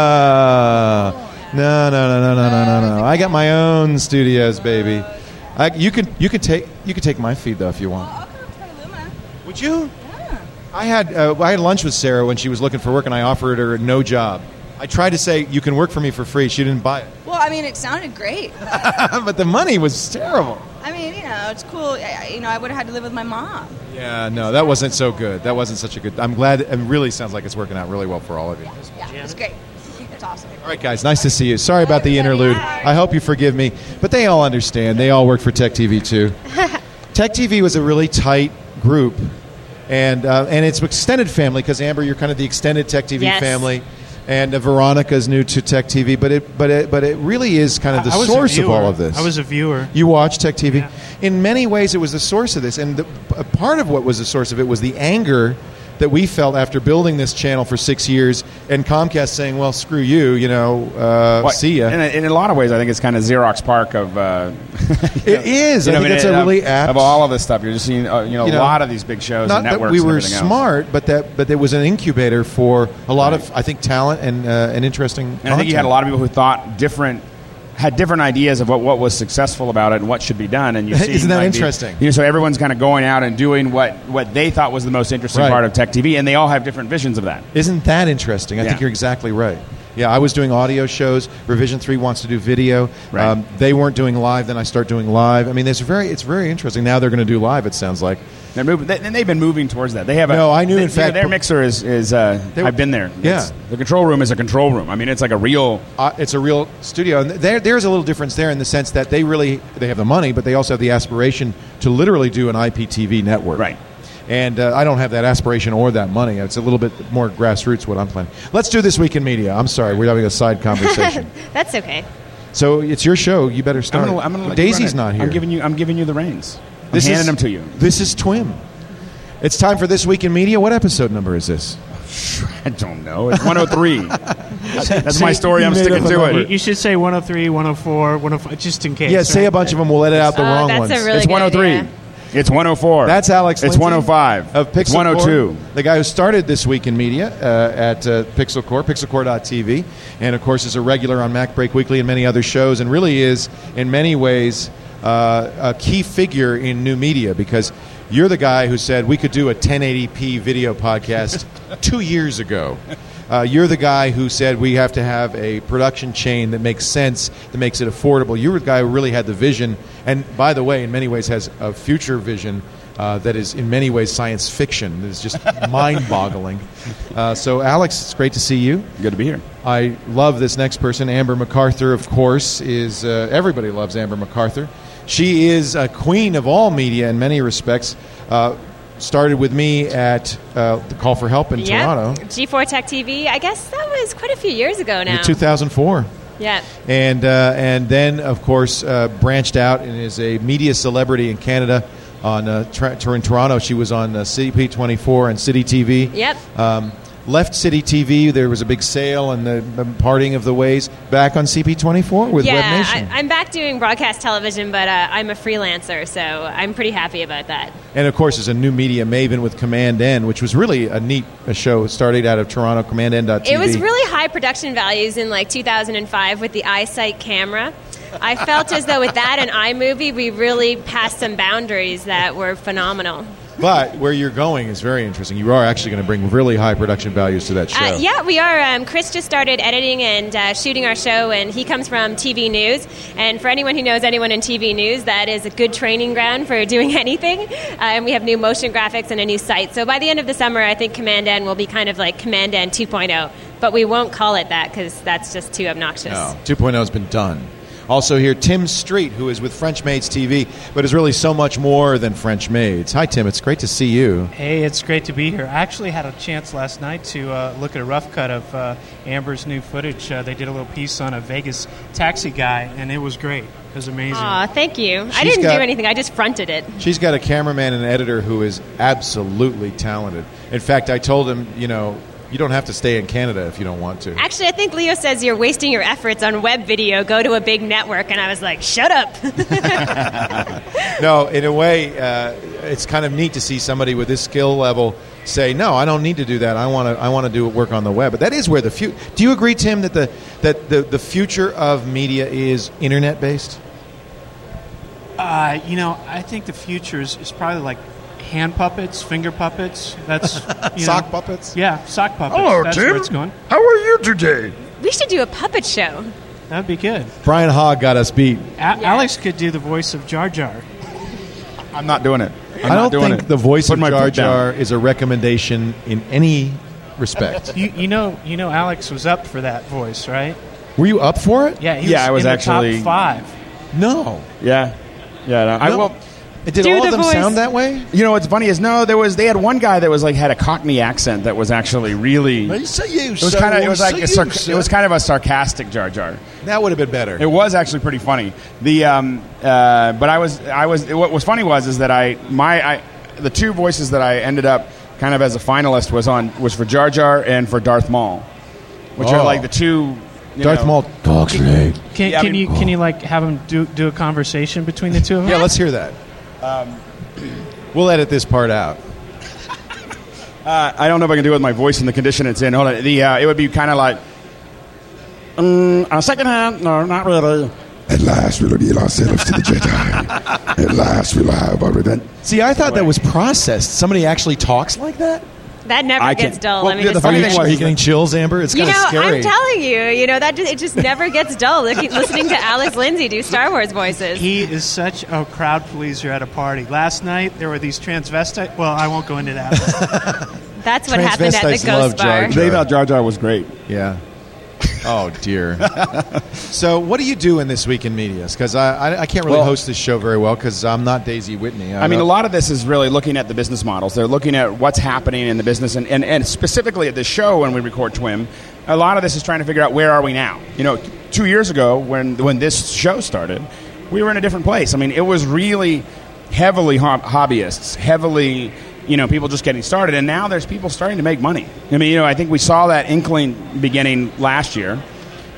Oh. No, no, no, no, no, no, no, no. I got my own studios, baby. I, you could, you could take, you could take my feed though if you want. I'll come up to Petaluma. Would you? Yeah. I had, uh, I had lunch with Sarah when she was looking for work, and I offered her no job. I tried to say you can work for me for free. She didn't buy it, Well, I mean, it sounded great. but the money was terrible. I mean, you know, it's cool. I, I- you know, I would have had to live with my mom. Yeah, no, that wasn't so good. That wasn't such a good. I'm glad. It really sounds like it's working out really well for all of you. Yeah, it's great. It's awesome. All right, guys, nice to see you. Sorry about the interlude. I hope you forgive me, but they all understand. They all work for Tech T V too. Tech T V was a really tight group, and uh, and it's extended family because Amber, you're kind of the extended Tech T V Yes. family, and uh, Veronica's new to Tech T V. But it but it but it really is kind of the I was a source of viewer. all of this. I was a viewer. You watch Tech T V. Yeah. In many ways, it was the source of this, and the, a part of what was the source of it was the anger that we felt after building this channel for six years, and Comcast saying, "Well, screw you," you know, uh, Well, see ya. In a, in a lot of ways, I think it's kind of Xerox PARC of. Uh, It is. I think it's a of- really apt. of all of this stuff. You're just seeing, uh, you know, You know, a lot of these big shows Not and that networks we and were everything else. smart, but that but it was an incubator for a lot of, I think, talent and uh, and interesting. And I think you had a lot of people who thought different, had different ideas of what, what was successful about it and what should be done. And you see, Isn't that like, the- interesting? you know, so everyone's kind of going out and doing what, what they thought was the most interesting Right. part of Tech T V, and they all have different visions of that. Isn't that interesting? I Yeah. think you're exactly right. Yeah, I was doing audio shows. Revision three wants to do video. Right. Um, they weren't doing live. Then I start doing live. I mean, it's very, it's very interesting. Now they're going to do live. It sounds like. They're moving, they, and they've been moving towards that. They have a, No, I knew, they- in fact, their mixer is is. Uh, They- I've been there. Yeah. It's- the control room is a control room. I mean, it's like a real. Uh, it's a real studio, and there, there's a little difference there in the sense that they really they have the money, but they also have the aspiration to literally do an I P T V network. Right. And uh, I don't have that aspiration or that money. It's a little bit more grassroots what I'm planning. Let's do This Week in Media. I'm sorry, we're having a side conversation. That's okay. So it's your show. You better I'm start. gonna, I'm gonna let you Daisy's run it. not here. I'm giving you. I'm giving you the reins. I'm This handing is- them to you. This is Twim. It's time for This Week in Media. What episode number is this? I don't know. It's one oh three. That's my See, story. I'm you made sticking up a to number. it. You should say one oh three, one oh four, one oh five, just in case. Yeah, say right? a bunch of them. We'll edit out the Oh, wrong that's ones. a really It's good one oh three. idea. It's one oh four. That's Alex It's Lindsay one oh five. of Pixel It's one oh two. Corps, the guy who started This Week in Media uh, at uh, Pixel Corps, pixel corps dot t v, and of course is a regular on Mac Break Weekly and many other shows, and really is, in many ways, uh, a key figure in new media, because you're the guy who said we could do a ten eighty p video podcast two years ago. Uh, you're the guy who said we have to have a production chain that makes sense, that makes it affordable. You're the guy who really had the vision, and by the way, in many ways has a future vision uh, that is in many ways science fiction. It's just mind-boggling. Uh, so, Alex, it's great to see you. Good to be here. I love this next person. Amber MacArthur, of course, is uh, everybody loves Amber MacArthur. She is a queen of all media in many respects. Uh, started with me at uh, the Call for Help in Yep. Toronto. G four Tech T V. I guess that was quite a few years ago now. In two thousand four. Yeah. And uh, and then, of course, uh, branched out and is a media celebrity in Canada. On uh, tra- in Toronto, she was on uh, C P twenty-four and City T V. Yep. Um, left City T V. There was a big sale and the, the parting of the ways. Back on C P twenty-four with yeah, Web Nation. I, I'm back doing broadcast television, but uh, I'm a freelancer, so I'm pretty happy about that. And, of course, is a new media maven with Command N, which was really a neat a show. It started out of Toronto, command n dot t v. It was really high production values in like two thousand five with the iSight camera. I felt as though with that and iMovie, we really passed some boundaries that were phenomenal. But where you're going is very interesting. You are actually going to bring really high production values to that show. Uh, yeah, we are. Um, Chris just started editing and uh, shooting our show, and he comes from T V News. And for anyone who knows anyone in T V News, that is a good training ground for doing anything. Uh, and we have new motion graphics and a new site. So by the end of the summer, I think Command N will be kind of like Command N two point oh. But we won't call it that because that's just too obnoxious. No, two point oh has been done. Also here, Tim Street, who is with French Maids T V, but is really so much more than French Maids. Hi, Tim. It's great to see you. Hey, it's great to be here. I actually had a chance last night to uh, look at a rough cut of uh, Amber's new footage. Uh, they did a little piece on a Vegas taxi guy, and it was great. It was amazing. Aw, thank you. I She's didn't got- do anything. I just fronted it. She's got a cameraman and editor who is absolutely talented. In fact, I told him, you know, you don't have to stay in Canada if you don't want to. Actually, I think Leo says you're wasting your efforts on web video. Go to a big network. And I was like, shut up. No, in a way, uh, it's kind of neat to see somebody with this skill level say, "No, I don't need to do that. I want to. I want to do work on the web." But that is where the future. Do you agree, Tim, that the that the, the future of media is internet based? Uh, you know, I think the future is, is probably like hand puppets, finger puppets. That's you Sock know, puppets? Yeah, sock puppets. Hello, That's Tim. where it's going. How are you today? We should do a puppet show. That'd be good. Brian Hogg got us beat. A- Alex could do the voice of Jar Jar. I'm not doing it. I'm I not don't doing think it. the voice Put of my Jar foot down. Jar is a recommendation in any respect. You, you know, you know, Alex was up for that voice, right? Were you up for it? Yeah, he Yeah, was I was in the actually- top five. No. Yeah, yeah. No, I No. will. Did Do all of the them voice. sound that way? You know what's funny is no, there was they had one guy that was like had a Cockney accent that was actually really. It was kind of it was like a sar- it was kind of a sarcastic Jar Jar. That would have been better. It was actually pretty funny. The um, uh, but I was I was what was funny was is that I my I the two voices that I ended up kind of as a finalist was on was for Jar Jar and for Darth Maul, which Oh. are like the two. you Darth know- Maul talks straight. Can, Yeah, I can mean- you can you like have him do do a conversation between the two of them? Yeah, let's hear that. Um, We'll edit this part out. Uh, I don't know if I can do it with my voice in the condition it's in. Hold on. The uh, it would be kind of like. Um, on second hand, no, not really. At last, we reveal ourselves to the Jedi. At last, we'll have our revenge. See, I thought that was processed. Somebody actually talks like that? That never I gets can- dull. Well, Let me yeah, the just funny say thing that. was, are you getting chills, Amber? It's You kind know, of scary. I'm telling you, you know that just, it just never gets dull. Looking, listening to Alex Lindsay do Star Wars voices. He is such a crowd pleaser at a party. Last night there were these transvestite. Well, I won't go into that. That's what happened at the Transvestites love Ghost Bar. Jar They thought Jar Jar was great. Yeah. Oh, dear. So what do you do in This Week in Media? Because I, I, I can't really Well- host this show very well because I'm not Daisy Whitney. I mean, a lot of this is really looking at the business models. They're looking at what's happening in the business, and, and, and specifically at this show when we record Twim, a lot of this is trying to figure out where are we now. You know, two years ago when when this show started, we were in a different place. I mean, it was really heavily hob- hobbyists, heavily, you know, people just getting started, and now there's people starting to make money. I mean, you know, I think we saw that inkling beginning last year.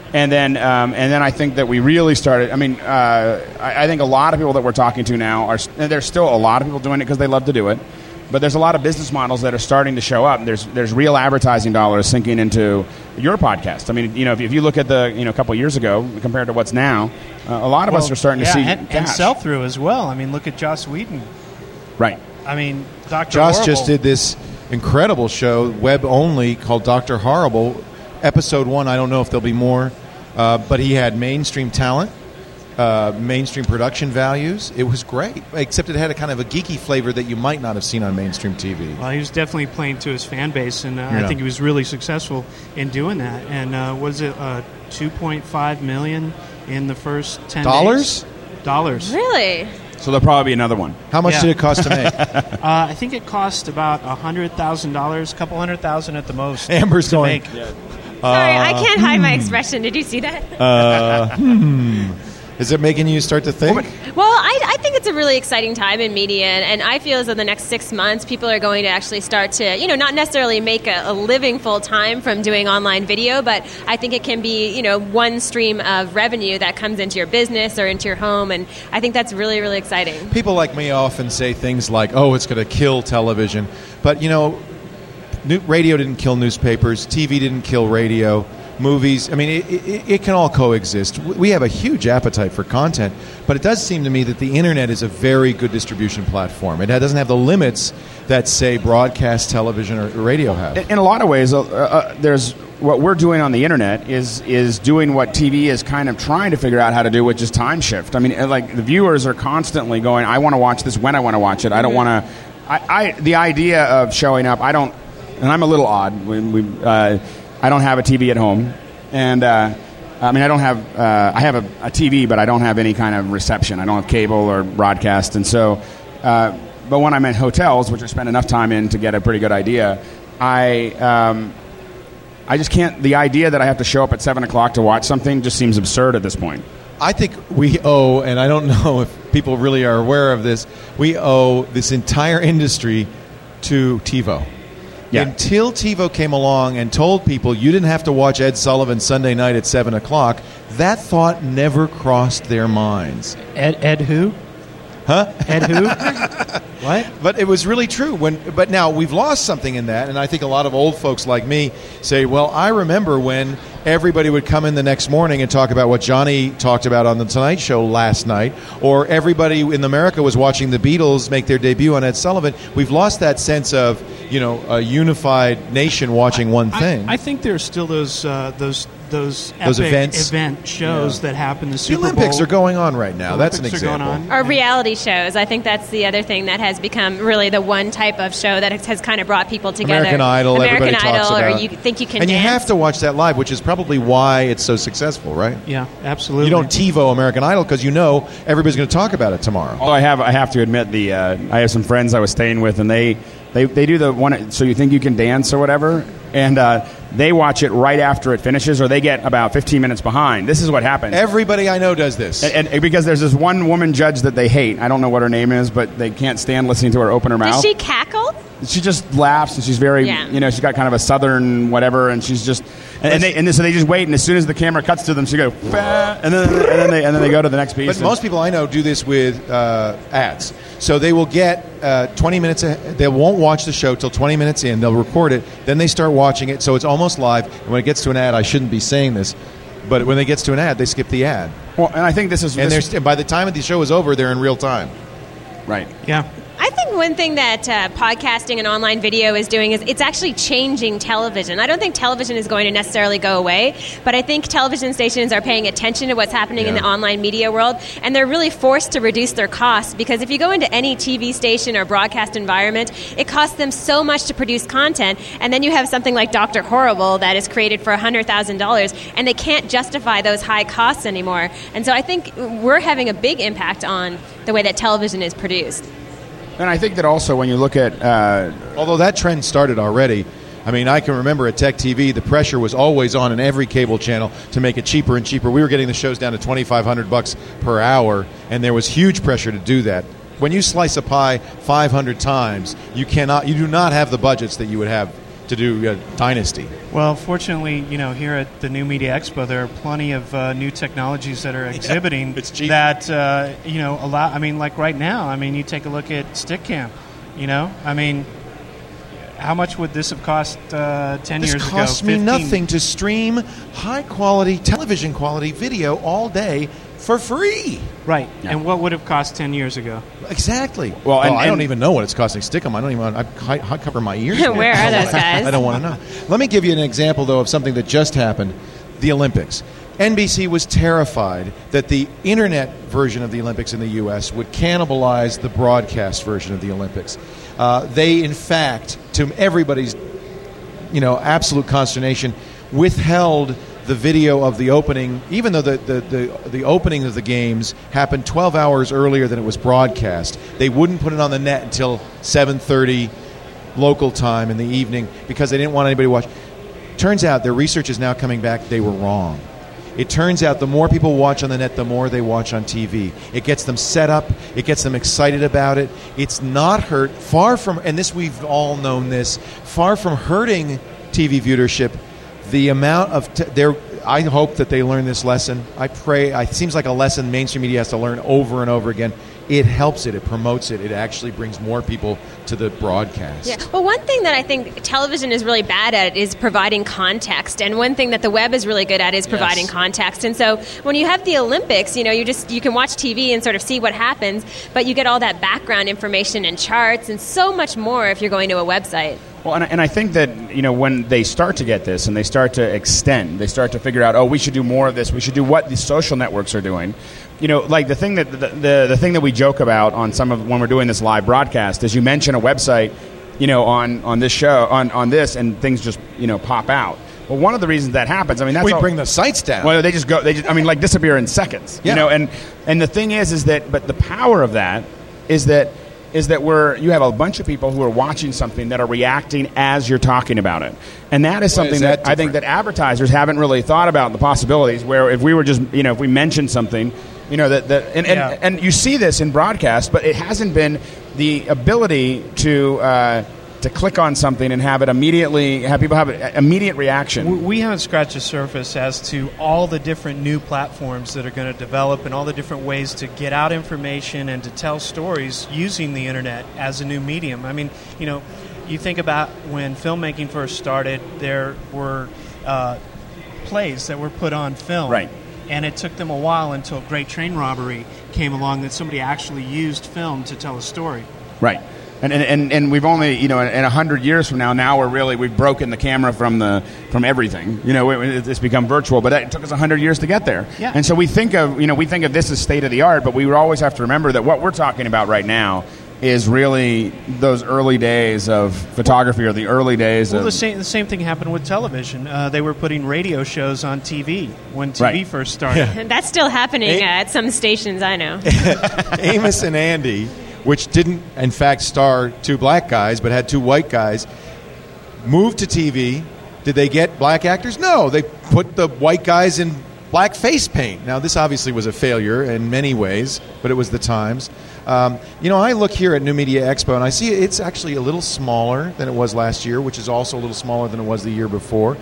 And then, um, and then I think that we really started. I mean, uh, I, I think a lot of people that we're talking to now are. And there's still a lot of people doing it because they love to do it, but there's a lot of business models that are starting to show up. There's there's real advertising dollars sinking into your podcast. I mean, you know, if, if you look at the you know a couple of years ago compared to what's now, uh, a lot of well, us are starting yeah, to see and, and cash. sell through as well. I mean, look at Joss Whedon. Right. I mean, Doctor Joss Horrible. just did this incredible show, web only, called Doctor Horrible. Episode one, I don't know if there'll be more, uh, but he had mainstream talent, uh, mainstream production values. It was great, except it had a kind of a geeky flavor that you might not have seen on mainstream T V. Well, he was definitely playing to his fan base, and uh, Yeah. I think he was really successful in doing that. And uh, was it uh, two point five million in the first ten Dollars? days? Dollars. Really? So there'll probably be another one. How much Yeah. did it cost to make? uh, I think it cost about a hundred thousand dollars, a couple hundred thousand at the most. Amber's to going, make. Sorry, I Uh, can't hide my hmm. expression. Did you see that? Uh, hmm. Is it making you start to think? Well, I, I think it's a really exciting time in media, and, and I feel as though the next six months, people are going to actually start to, you know, not necessarily make a, a living full time from doing online video, but I think it can be, you know, one stream of revenue that comes into your business or into your home, and I think that's really, really exciting. People like me often say things like, oh, it's going to kill television. But, you know, new, radio didn't kill newspapers. T V didn't kill radio. Movies. I mean, it, it, it can all coexist. We have a huge appetite for content, but it does seem to me that the Internet is a very good distribution platform. It doesn't have the limits that, say, broadcast television or radio have. In, in a lot of ways, uh, uh, there's what we're doing on the Internet is is doing what T V is kind of trying to figure out how to do, which is time shift. I mean, uh, like the viewers are constantly going, I want to watch this when I want to watch it. I don't want to. I, I the idea of showing up. I don't, and I'm a little odd. We, we, uh, I don't have a T V at home, and uh, I mean I don't have. Uh, I have a, a T V, but I don't have any kind of reception. I don't have cable or broadcast, and so. Uh, but when I'm in hotels, which I spend enough time in to get a pretty good idea, I. Um, I just can't. The idea that I have to show up at seven o'clock to watch something just seems absurd at this point. I think we owe, and I don't know if people really are aware of this, we owe this entire industry to TiVo. Yeah. Until TiVo came along and told people you didn't have to watch Ed Sullivan Sunday night at seven o'clock, that thought never crossed their minds. Ed, Ed who? Huh? Ed who? What? But it was really true. When, but now we've lost something in that, and I think a lot of old folks like me say, well, I remember when everybody would come in the next morning and talk about what Johnny talked about on The Tonight Show last night, or everybody in America was watching the Beatles make their debut on Ed Sullivan. We've lost that sense of, you know, a unified nation watching one thing. I, I think there's still those uh, those those, Those epic events. event shows Yeah. that happen. The the Super Olympics Bowl. are going on right now. The That's an Olympics are going example. on. Or reality shows. I think that's the other thing that has become really the one type of show that has kind of brought people together. American Idol, American everybody Idol, talks about. or you think you can and dance. you have to watch that live, which is probably why it's so successful, right? Yeah, absolutely. You don't TiVo American Idol because you know everybody's going to talk about it tomorrow. Although I have, I have to admit, the uh, I have some friends I was staying with, and they, they, they do the one. So you think you can dance or whatever, and uh, they watch it right after it finishes, or they get about fifteen minutes behind. This is what happens. Everybody I know does this, and, and because there's this one woman judge that they hate. I don't know what her name is, but they can't stand listening to her open her Does mouth. she cackle? She just laughs, and she's very, Yeah. you know, she's got kind of a southern whatever, and she's just, and, and, they, and so they just wait, and as soon as the camera cuts to them, she go, "Bah," and then and then they and then they go to the next piece. But and- most people I know do this with uh, ads. So they will get uh, twenty minutes. A, they won't watch the show till twenty minutes in. They'll record it. Then they start watching it. So it's almost live. And when it gets to an ad, I shouldn't be saying this, but when it gets to an ad, they skip the ad. Well, and I think this is, and this- they're st- by the time the show is over, they're in real time. Right. Yeah. I think one thing that uh, podcasting and online video is doing is it's actually changing television. I don't think television is going to necessarily go away, but I think television stations are paying attention to what's happening in Yeah. the online media world, and they're really forced to reduce their costs because if you go into any T V station or broadcast environment, it costs them so much to produce content, and then you have something like Doctor Horrible that is created for one hundred thousand dollars, and they can't justify those high costs anymore. And so I think we're having a big impact on the way that television is produced. And I think that also when you look at, uh, although that trend started already. I mean, I can remember at Tech T V, the pressure was always on in every cable channel to make it cheaper and cheaper. We were getting the shows down to twenty-five hundred bucks per hour, and there was huge pressure to do that. When you slice a pie five hundred times, you cannot, you do not have the budgets that you would have to do uh, Dynasty. Well, fortunately, you know, here at the New Media Expo, there are plenty of uh, new technologies that are exhibiting that, uh, you know, allow. I mean, like right now, I mean, you take a look at Stickcam. You know, I mean, how much would this have cost uh, ten this years ago? This costs me fifteen nothing to stream high-quality, television-quality video all day for free. Right. Yeah. And what would have cost ten years ago? Exactly. Well, well and, I don't and even know what it's costing Stick'em. I don't even. I, I, I cover my ears. Where are those guys? I don't want to know. Let me give you an example, though, of something that just happened: the Olympics. N B C was terrified that the internet version of the Olympics in the U S would cannibalize the broadcast version of the Olympics. Uh, they, in fact, to everybody's, you know, absolute consternation, withheld the video of the opening, even though the, the, the, the opening of the games happened twelve hours earlier than it was broadcast. They wouldn't put it on the net until seven thirty local time in the evening because they didn't want anybody to watch. Turns out their research is now coming back. They were wrong. It turns out the more people watch on the net, the more they watch on T V. It gets them set up. It gets them excited about it. It's not hurt. Far from, and this we've all known this, far from hurting T V viewership, the amount of, t- their, I hope that they learn this lesson. I pray, it seems like a lesson mainstream media has to learn over and over again. It helps it. It promotes it. It actually brings more people to the broadcast. Yeah. Well, one thing that I think television is really bad at is providing context, and one thing that the web is really good at is providing Yes. context. And so, when you have the Olympics, you know, you just you can watch T V and sort of see what happens, but you get all that background information and charts and so much more if you're going to a website. Well, and, and I think that, you know, when they start to get this and they start to extend, they start to figure out, oh, we should do more of this. We should do what the social networks are doing. You know, like the thing that the, the the thing that we joke about on some of when we're doing this live broadcast is you mention a website, you know, on, on this show on, on this and things just, you know, pop out. Well, one of the reasons that happens, I mean, that's we all, bring the sites down. Well, they just go. They just, I mean, like disappear in seconds. Yeah. You know, and and the thing is, is that but the power of that is that. is that we're you have a bunch of people who are watching something that are reacting as you're talking about it. And that is something is that, that I think that advertisers haven't really thought about the possibilities, where if we were just, you know, if we mentioned something, you know, that, that and, Yeah. and, and you see this in broadcast, but it hasn't been the ability to uh, to click on something and have it immediately, have people have an immediate reaction. We- We haven't scratched the surface as to all the different new platforms that are going to develop and all the different ways to get out information and to tell stories using the internet as a new medium. I mean, you know, you think about when filmmaking first started, there were uh, plays that were put on film. Right. And it took them a while until Great Train Robbery came along that somebody actually used film to tell a story. Right. And, and, and, and we've only, you know, in a hundred years from now, now we're really, we've broken the camera from the from everything. You know, it, it's become virtual, but it took us a hundred years to get there. Yeah. And so we think of, you know, we think of this as state of the art, but we would always have to remember that what we're talking about right now is really those early days of photography, or the early days Well, of... the same the same thing happened with television. Uh, they were putting radio shows on T V when T V Right. first started. And that's still happening Hey. uh, at some stations I know. Amos and Andy, which didn't, in fact, star two black guys, but had two white guys, moved to T V. Did they get black actors? No. They put the white guys in black face paint. Now, this obviously was a failure in many ways, but it was the times. Um, you know, I look here at New Media Expo, and I see it's actually a little smaller than it was last year, which is also a little smaller than it was the year before.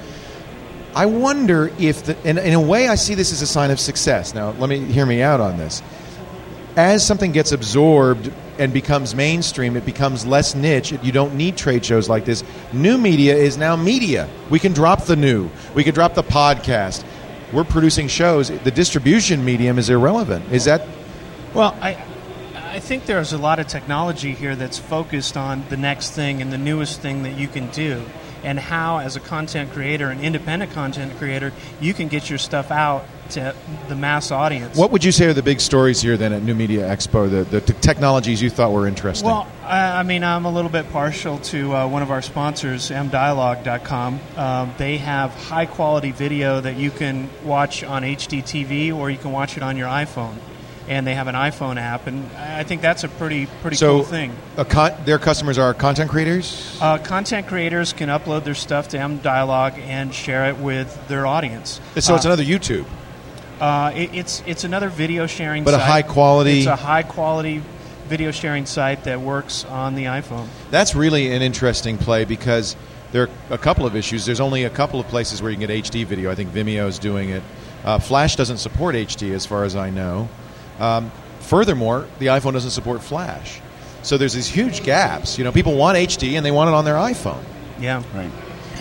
I wonder if, the, in, in a way, I see this as a sign of success. Now, let me hear me out on this. As something gets absorbed and becomes mainstream, it becomes less niche. You don't need trade shows like this. New media is now media. We can drop the new. We can drop the podcast. We're producing shows. The distribution medium is irrelevant. Is that... Well, I I think there's a lot of technology here that's focused on the next thing and the newest thing that you can do, and how, as a content creator, an independent content creator, you can get your stuff out to the mass audience. What would you say are the big stories here then at New Media Expo, the, the t- technologies you thought were interesting? Well, I, I mean, I'm a little bit partial to uh, one of our sponsors, m dialogue dot com. Um, they have high-quality video that you can watch on H D T V, or you can watch it on your iPhone. And they have an iPhone app, and I think that's a pretty pretty so cool thing. A con- their customers are content creators? Uh, content creators can upload their stuff to M Dialogue and share it with their audience. So it's Uh, another YouTube. Uh, it, it's it's another video sharing But a site. high quality- It's a high quality video sharing site that works on the iPhone. That's really an interesting play because there are a couple of issues. There's only a couple of places where you can get H D video. I think Vimeo's doing it. Uh, Flash doesn't support H D as far as I know. Um, furthermore, the iPhone doesn't support Flash. So there's these huge gaps. You know, people want H D and they want it on their iPhone. Yeah. Right.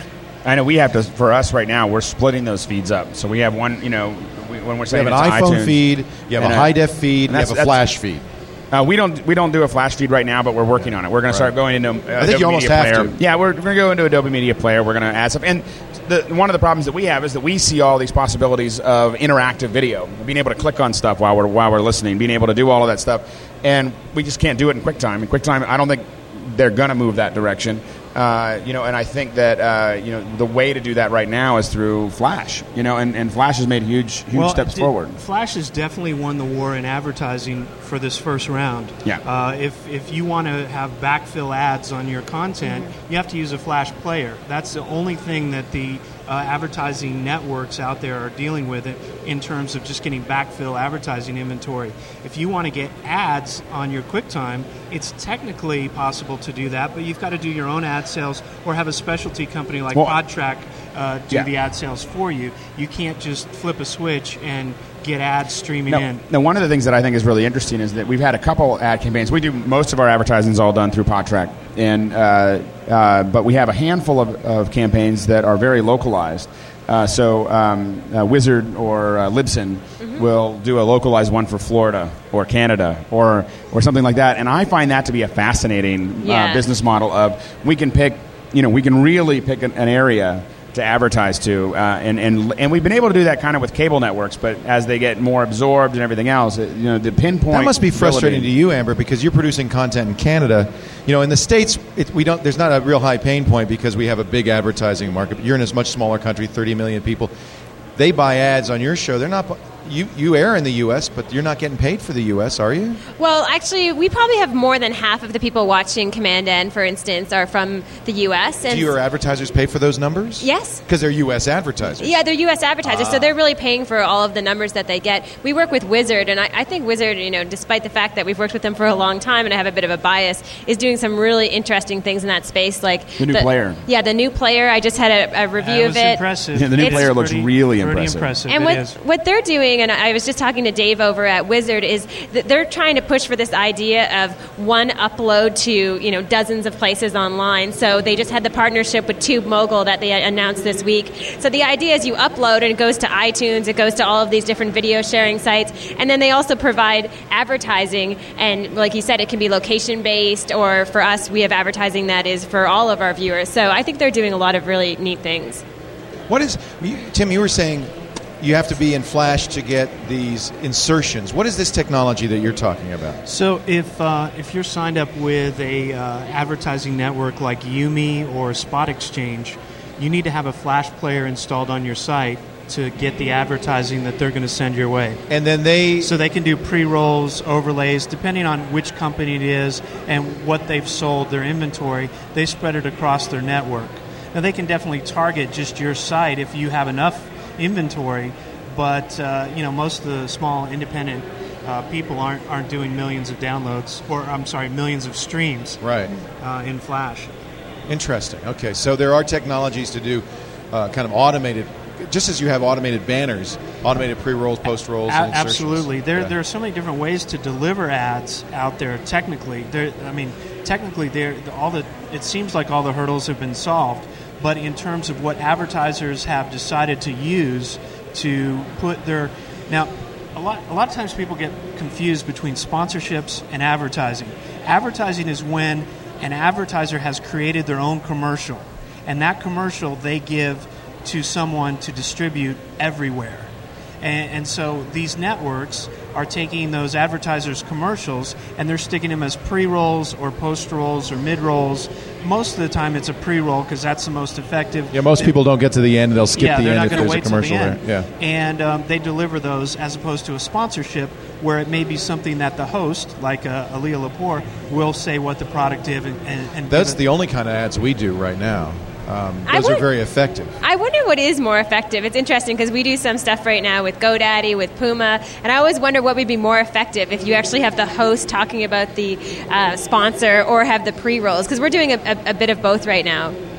I know we have to, for us right now, we're splitting those feeds up. So we have one, you know, we, when we're You saying have an it's iPhone iTunes, feed, you have a and high-def feed, and you that's- have a that's- Flash feed. Uh, we don't we don't do a Flash feed right now, but we're working on it. We're going to start Right. going into uh, I think Adobe you almost Media have Player. to. Yeah, we're, we're going to go into Adobe Media Player. We're going to add stuff. And the, one of the problems that we have is that we see all these possibilities of interactive video, being able to click on stuff while we're while we're listening, being able to do all of that stuff, and we just can't do it in QuickTime. In QuickTime, I don't think they're going to move that direction. Uh, you know, and I think that uh, you know the way to do that right now is through Flash. You know, and, and Flash has made huge huge well, steps d- forward. Flash has definitely won the war in advertising for this first round. Yeah. Uh, if if you want to have backfill ads on your content, you have to use a Flash player. That's the only thing that the uh, advertising networks out there are dealing with it in terms of just getting backfill advertising inventory. If you want to get ads on your QuickTime, it's technically possible to do that, but you've got to do your own ad sales or have a specialty company like Well, PodTrack uh, do yeah. the ad sales for you. You can't just flip a switch and get ads streaming Now, in. now, one of the things that I think is really interesting is that we've had a couple ad campaigns. We do most of our advertising is all done through PodTrack, and uh, uh, but we have a handful of, of campaigns that are very localized. Uh, so um, uh, Wizard or uh, Libsyn Mm-hmm. will do a localized one for Florida or Canada or or something like that, and I find that to be a fascinating Yeah. uh, business model. Of we can pick, you know, we can really pick an, an area to advertise to, uh, and, and and we've been able to do that kind of with cable networks, but as they get more absorbed and everything else, it, you know, the pinpoint. That must be frustrating ability- to you, Amber, because you're producing content in Canada. You know, in the States, it, we don't. There's not a real high pain point because we have a big advertising market. You're in a much smaller country, thirty million people. They buy ads on your show. They're not. You you air in the U S, but you're not getting paid for the U S, are you? Well, actually, we probably have more than half of the people watching Command N, for instance, are from the U S. And Do your advertisers pay for those numbers? Yes. Because they're U S advertisers. Yeah, they're U S advertisers, Ah. so they're really paying for all of the numbers that they get. We work with Wizard, and I, I think Wizard, you know, despite the fact that we've worked with them for a long time and I have a bit of a bias, is doing some really interesting things in that space. Like The new player. Yeah, the new player. I just had a, a review That of was it. impressive. Yeah, the new It's player looks pretty- really pretty impressive. impressive. And It what is. what they're doing, and I was just talking to Dave over at Wizard, is that they're trying to push for this idea of one upload to, you know, dozens of places online. So they just had the partnership with Tube Mogul that they announced this week. So the idea is you upload and it goes to iTunes, it goes to all of these different video sharing sites, and then they also provide advertising. And like you said, it can be location based, or for us, we have advertising that is for all of our viewers. So I think they're doing a lot of really neat things. What is you, Tim? You were saying you have to be in Flash to get these insertions. What is this technology that you're talking about? So if uh, if you're signed up with a uh, advertising network like Yumi or Spot Exchange, you need to have a Flash player installed on your site to get the advertising that they're going to send your way. And then they... So they can do pre-rolls, overlays, depending on which company it is and what they've sold, their inventory, they spread it across their network. Now they can definitely target just your site if you have enough inventory, but uh, you know, most of the small independent uh, people aren't aren't doing millions of downloads, or I'm sorry, millions of streams, Right. uh, in Flash. Interesting. Okay, so there are technologies to do uh, kind of automated, just as you have automated banners, automated pre-rolls, post-rolls, A- and insertions. absolutely. There, Yeah. there are so many different ways to deliver ads out there. Technically, there. I mean, technically, there. All the. It seems like all the hurdles have been solved. But in terms of what advertisers have decided to use to put their now, a lot a lot of times people get confused between sponsorships and advertising. Advertising is when an advertiser has created their own commercial, and that commercial they give to someone to distribute everywhere. And, and so these networks are taking those advertisers' commercials and they're sticking them as pre-rolls or post-rolls or mid-rolls. Most of the time it's a pre-roll because that's the most effective. Yeah, most people don't get to the end. They'll skip yeah, the they're end not if gonna there's a wait till the commercial end. there. Yeah. And um, they deliver those as opposed to a sponsorship where it may be something that the host, like uh, Aaliyah Lepore, will say what the product is. And, and, and That's give it- the only kind of ads we do right now. Um, I those are would- very effective. I wonder what is more effective. It's interesting because we do some stuff right now with GoDaddy, with Puma, and I always wonder what would be more effective if you actually have the host talking about the uh, sponsor or have the pre-rolls, because we're doing a, a, a bit of both right now.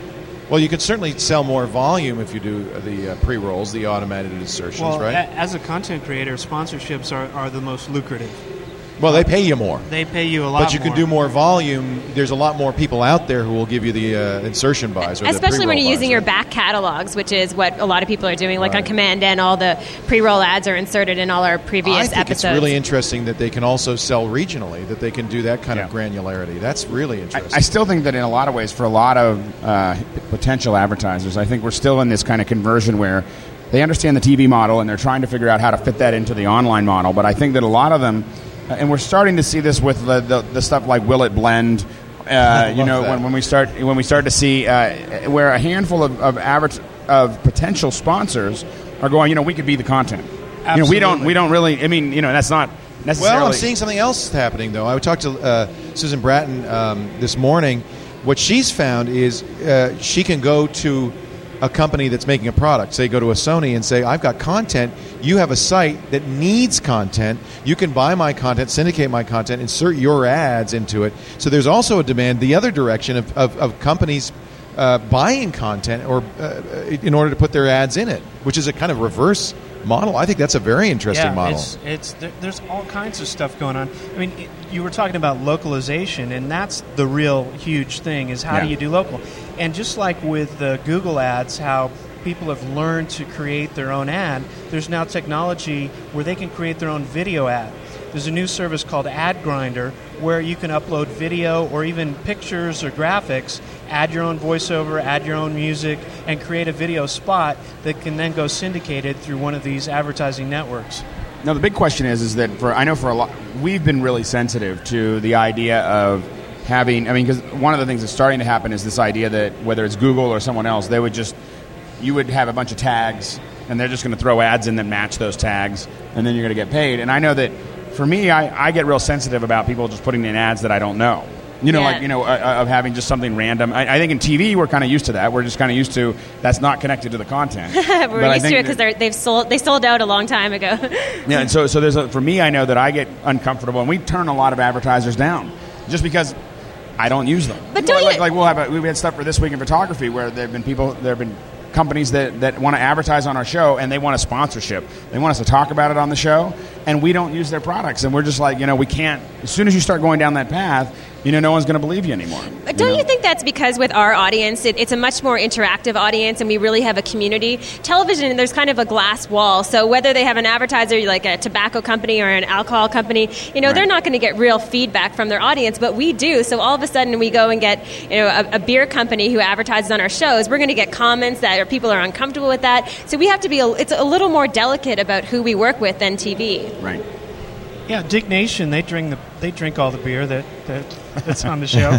Well, you can certainly sell more volume if you do the uh, pre-rolls, the automated insertions, Well, right? a- as a content creator, sponsorships are, are the most lucrative. Well, they pay you more. They pay you a lot But you can more. do more volume. There's a lot more people out there who will give you the uh, insertion buys. Or the Especially when pre-roll you're using buys, your right? back catalogs, which is what a lot of people are doing. Like on Right. Command N, all the pre-roll ads are inserted in all our previous I think episodes. it's really interesting that they can also sell regionally, that they can do that kind of granularity. That's really interesting. I still think that in a lot of ways, for a lot of uh, potential advertisers, I think we're still in this kind of conversion where they understand the T V model and they're trying to figure out how to fit that into the online model. But I think that a lot of them, uh, and we're starting to see this with the, the, the stuff like Will It Blend. Uh, you know, when, when we start when we start to see uh, where a handful of of, advert- of potential sponsors are going, you know, we could be the content. You know, we don't we don't really. I mean, you know, that's not necessarily. Well, I'm seeing something else happening, though. I talked to uh, Susan Bratton um, this morning. What she's found is uh, she can go to a company that's making a product, say go to a Sony and say, I've got content, you have a site that needs content, you can buy my content, syndicate my content, insert your ads into it. So there's also a demand the other direction of, of, of companies uh, buying content or uh, in order to put their ads in it, which is a kind of reverse model. I think that's a very interesting yeah, model. It's, it's there, there's all kinds of stuff going on. I mean, it, you were talking about localization, and that's the real huge thing: is how Yeah. do you do local? And just like with the Google ads, how people have learned to create their own ad, there's now technology where they can create their own video ad. There's a new service called Ad Grinder where you can upload video or even pictures or graphics, add your own voiceover, add your own music, and create a video spot that can then go syndicated through one of these advertising networks. Now the big question is, is that for I know for a lot, we've been really sensitive to the idea of having. I mean, because one of the things that's starting to happen is this idea that whether it's Google or someone else, they would just you would have a bunch of tags, and they're just going to throw ads in that match those tags, and then you're going to get paid. And I know that for me, I, I get real sensitive about people just putting in ads that I don't know. You know, Yeah. like, you know, uh, of having just something random. I, I think in T V, we're kind of used to that. We're just kind of used to that's not connected to the content. We're But I used to think it because they've sold they sold out a long time ago. Yeah, and so so there's a, for me, I know that I get uncomfortable, and we turn a lot of advertisers down just because I don't use them. But You know, don't like, you- like we'll have a, we had stuff for This Week in Photography where there have been people there have been companies that, that want to advertise on our show, and they want a sponsorship. They want us to talk about it on the show, and we don't use their products, and we're just like, you know, we can't. As soon as you start going down that path, you know, no one's going to believe you anymore. But don't you think that's because with our audience, it, it's a much more interactive audience and we really have a community? Television, there's kind of a glass wall. So whether they have an advertiser like a tobacco company or an alcohol company, you know, Right. they're not going to get real feedback from their audience, but we do. So all of a sudden we go and get, you know, a, a beer company who advertises on our shows. We're going to get comments that or people are uncomfortable with that. So we have to be, a, it's a little more delicate about who we work with than T V. Right. Yeah, Dick Nation, they drink the they drink all the beer that, that that's on the show.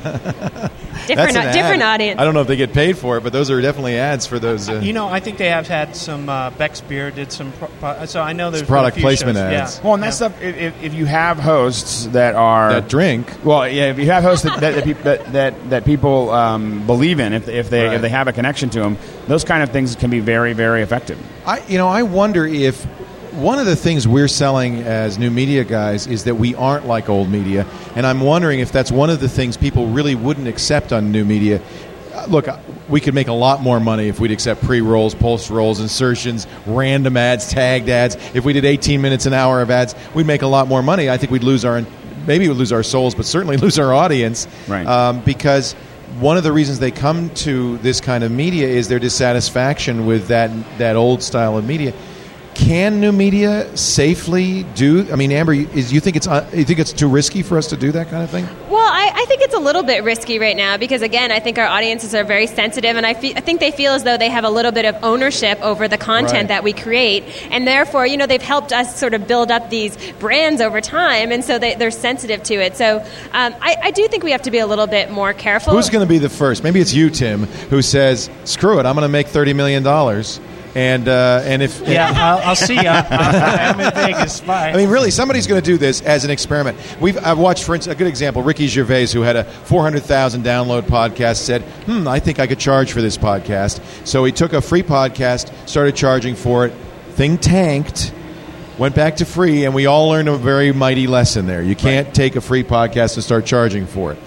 Different, That's an different ad. audience. I don't know if they get paid for it, but those are definitely ads for those. Uh, You know, I think they have had some uh, Beck's beer did some pro- pro- so I know there's It's product been a few placement shows. ads. Yeah. Well, and that stuff. If, if- if you have hosts that are that drink, well, yeah. If you have hosts that that, that, peop- that, that, that people um, believe in, if, if they Right. if they have a connection to them, those kind of things can be very very effective. I, you know, I wonder if one of the things we're selling as new media guys is that we aren't like old media, and I'm wondering if that's one of the things people really wouldn't accept on new media. Uh, Look, uh, we could make a lot more money if we'd accept pre-rolls, post-rolls, insertions, random ads, tagged ads. If we did eighteen minutes an hour of ads, we'd make a lot more money. I think we'd lose our, maybe we'd lose our souls, but certainly lose our audience. Right. Um, because one of the reasons they come to this kind of media is their dissatisfaction with that that old style of media. Can new media safely do? I mean, Amber, you, is, you think it's uh, you think it's too risky for us to do that kind of thing? Well, I, I think it's a little bit risky right now because, again, I think our audiences are very sensitive, and I, fe- I think they feel as though they have a little bit of ownership over the content Right. that we create, and therefore, you know, they've helped us sort of build up these brands over time, and so they, they're sensitive to it. So um, I, I do think we have to be a little bit more careful. Who's going to be the first? Maybe it's you, Tim, who says, "Screw it, I'm going to make thirty million dollars." And uh, and if Yeah, I'll, I'll see you. I'm in Vegas. Bye. I mean, really, somebody's going to do this as an experiment. We've I've watched, for instance, a good example. Ricky Gervais, who had a four hundred thousand download podcast, said, "Hmm, I think I could charge for this podcast." So he took a free podcast, started charging for it. Thing tanked. Went back to free, and we all learned a very mighty lesson there. You can't take a free podcast and start charging for it.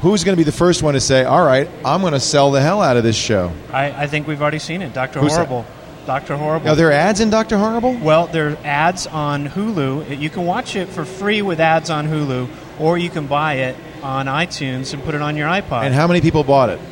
who's going to be the first one to say, all right, I'm going to sell the hell out of this show? I, I think we've already seen it. Doctor Who's that? Horrible. Doctor Horrible. Are there ads in Doctor Horrible? Well, there are ads on Hulu. You can watch it for free with ads on Hulu, or you can buy it on iTunes and put it on your iPod. And how many people bought it?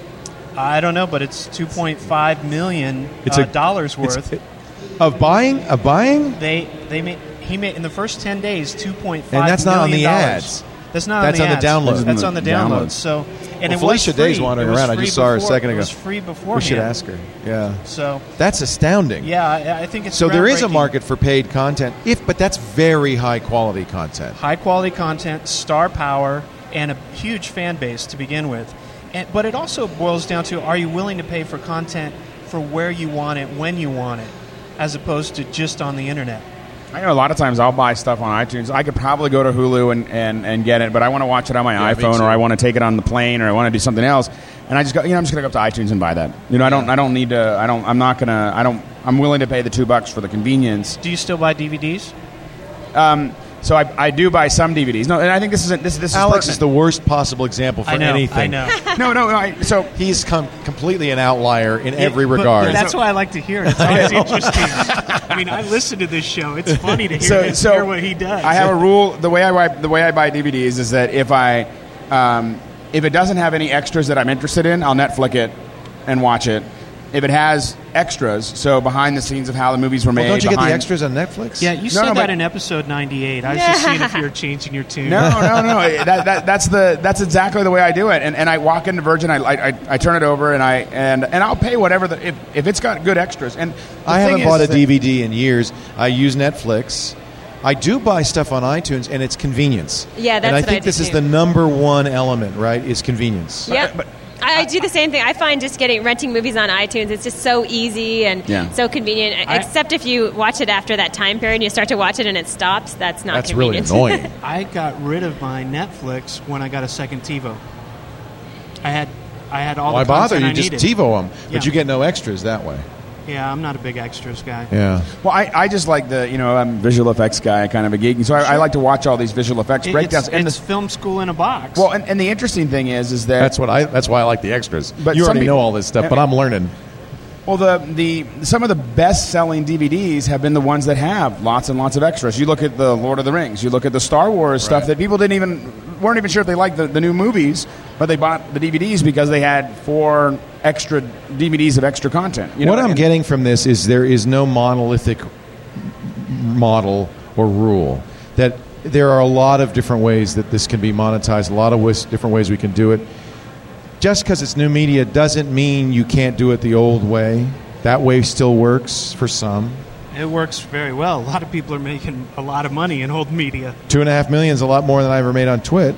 I don't know, but it's two point five million It's uh, a- dollars it's- worth. it- Of buying? Of buying? They they made he made in the first ten days two point five. And that's not on the dollars. ads. That's not That's on the on the ads. download. That's on the Download. download. So and Well, it Felicia was free. Day's wandering It was around. I free just saw her a before- second ago. It was free beforehand. We should ask her. Yeah. So That's astounding. yeah, I, I think it's So there is a groundbreaking. market for paid content, if but that's very high quality content. High quality content, star power, and a huge fan base to begin with. And, but it also boils down to, are you willing to pay for content for where you want it, when you want it, as opposed to just on the internet? I know a lot of times I'll buy stuff on iTunes. I could probably go to Hulu and, and, and get it, but I want to watch it on my Yeah, me iPhone, too. or I want to take it on the plane, or I want to do something else. And I just go, you know, I'm just going to go up to iTunes and buy that. You know, I don't, I don't need to. I don't. I'm not gonna. I don't. I'm willing to pay the two bucks for the convenience. Do you still buy D V Ds? Um, so I, I do buy some D V Ds. No, and I think this is this this is Alex pertinent. is the worst possible example for I know, anything. I know. no, no, no. I, so he's com- completely an outlier in every But- regard. But that's why I like to hear it. It's always interesting. I mean, I listen to this show. It's funny to hear, so, him so hear what he does. I have a rule. The way I buy, the way I buy D V Ds is that if I um, if it doesn't have any extras that I'm interested in, I'll Netflix it and watch it. If it has extras, so behind the scenes of how the movies were made. Well, don't you get the behind- extras on Netflix? Yeah, you No, said no, that but- in episode ninety-eight. I was just seeing if you were changing your tune. No, no, no. that, that, that's the that's exactly the way I do it. And, and I walk into Virgin, I, I I turn it over, and I and, and I'll pay whatever the if, if it's got good extras. And the I thing haven't is bought a that- D V D in years. I use Netflix. I do buy stuff on iTunes, and it's convenience. Yeah, that's And I what I think do this is too. the number one element, right? Is convenience. Yep. I do the same thing. I find just getting renting movies on iTunes, it's just so easy and Yeah. so convenient. I- Except if you watch it after that time period and you start to watch it and it stops, that's not That's really convenient. annoying. I got rid of my Netflix when I got a second TiVo. I had I had all Why the bother? content You I just needed. TiVo them, Yeah. but you get no extras that way. Yeah, I'm not a big extras guy. Yeah. Well, I, I just like the, you know, I'm a visual effects guy, kind of a geek, and so I, I like to watch all these visual effects It- breakdowns. It's, and it's the, film school in a box. well, and, and the interesting thing is, is that That's what I. That's why I like the extras. But you some already people- know all this stuff, but I'm learning. Well, the, the some of the best-selling D V Ds have been the ones that have lots and lots of extras. You look at the Lord of the Rings, you look at the Star Wars stuff that people didn't even weren't even sure if they liked the, the new movies, but they bought the D V Ds because they had four extra D V Ds of extra content. You know, what I'm and- getting from this is there is no monolithic model or rule. That there are a lot of different ways that this can be monetized, a lot of ways, different ways we can do it. Just because it's new media doesn't mean you can't do it the old way. That way still works for some. It works very well. A lot of people are making a lot of money in old media. Two and a half million is a lot more than I ever made on Twit.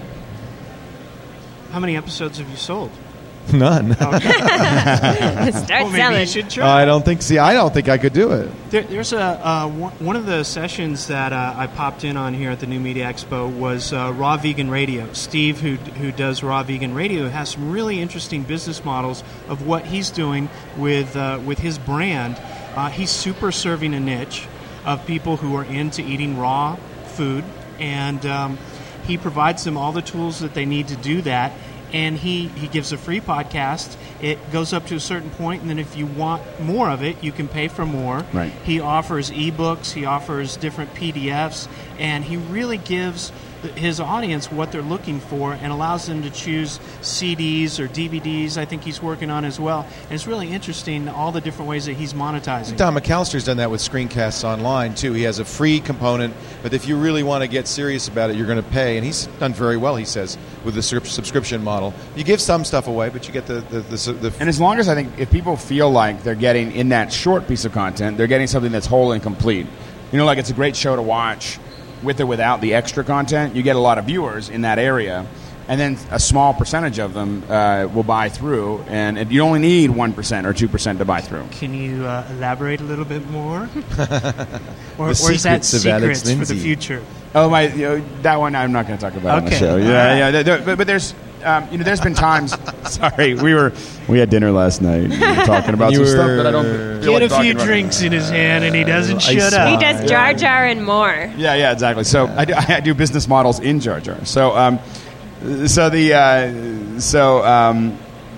How many episodes have you sold? None. Start Well, maybe selling. you should try. I don't think. See, I don't think I could do it. There, there's a uh, one one of the sessions that uh, I popped in on here at the New Media Expo was uh, Raw Vegan Radio. Steve, who who does Raw Vegan Radio, has some really interesting business models of what he's doing with uh, with his brand. Uh, he's super serving a niche of people who are into eating raw food, and um, he provides them all the tools that they need to do that. And he, he gives a free podcast. It goes up to a certain point, and then if you want more of it, you can pay for more. Right. He offers ebooks, he offers different P D Fs, and he really gives th- his audience what they're looking for and allows them to choose C Ds or D V Ds. I think he's working on as well. And it's really interesting, all the different ways that he's monetizing. Don McAllister's done that with Screencasts Online, too. He has a free component, but if you really want to get serious about it, you're going to pay. And he's done very well, he says, with the sub- subscription model. You give some stuff away, but you get the... the, the, the And as long as I think if people feel like they're getting in that short piece of content, they're getting something that's whole and complete. You know, like it's a great show to watch with or without the extra content. You get a lot of viewers in that area, and then a small percentage of them uh, will buy through, and it, you only need one percent or two percent to buy through. Can you uh, elaborate a little bit more? or, or is secrets that of secrets Alex for the Lindsay. future? Oh my! You know, that one I'm not going to talk about on the Okay. show. All Yeah, right. yeah. there- there- but, but there's, um, you know, there's been times. Sorry, we were we had dinner last night. We were talking about You some stuff were- that I don't feel Get like a talking few about. drinks in his hand, and he doesn't I shut saw He up. does Jar Jar and more. Yeah, yeah, exactly. So I do, I do business models in Jar Jar. So, um, so the uh, so, um,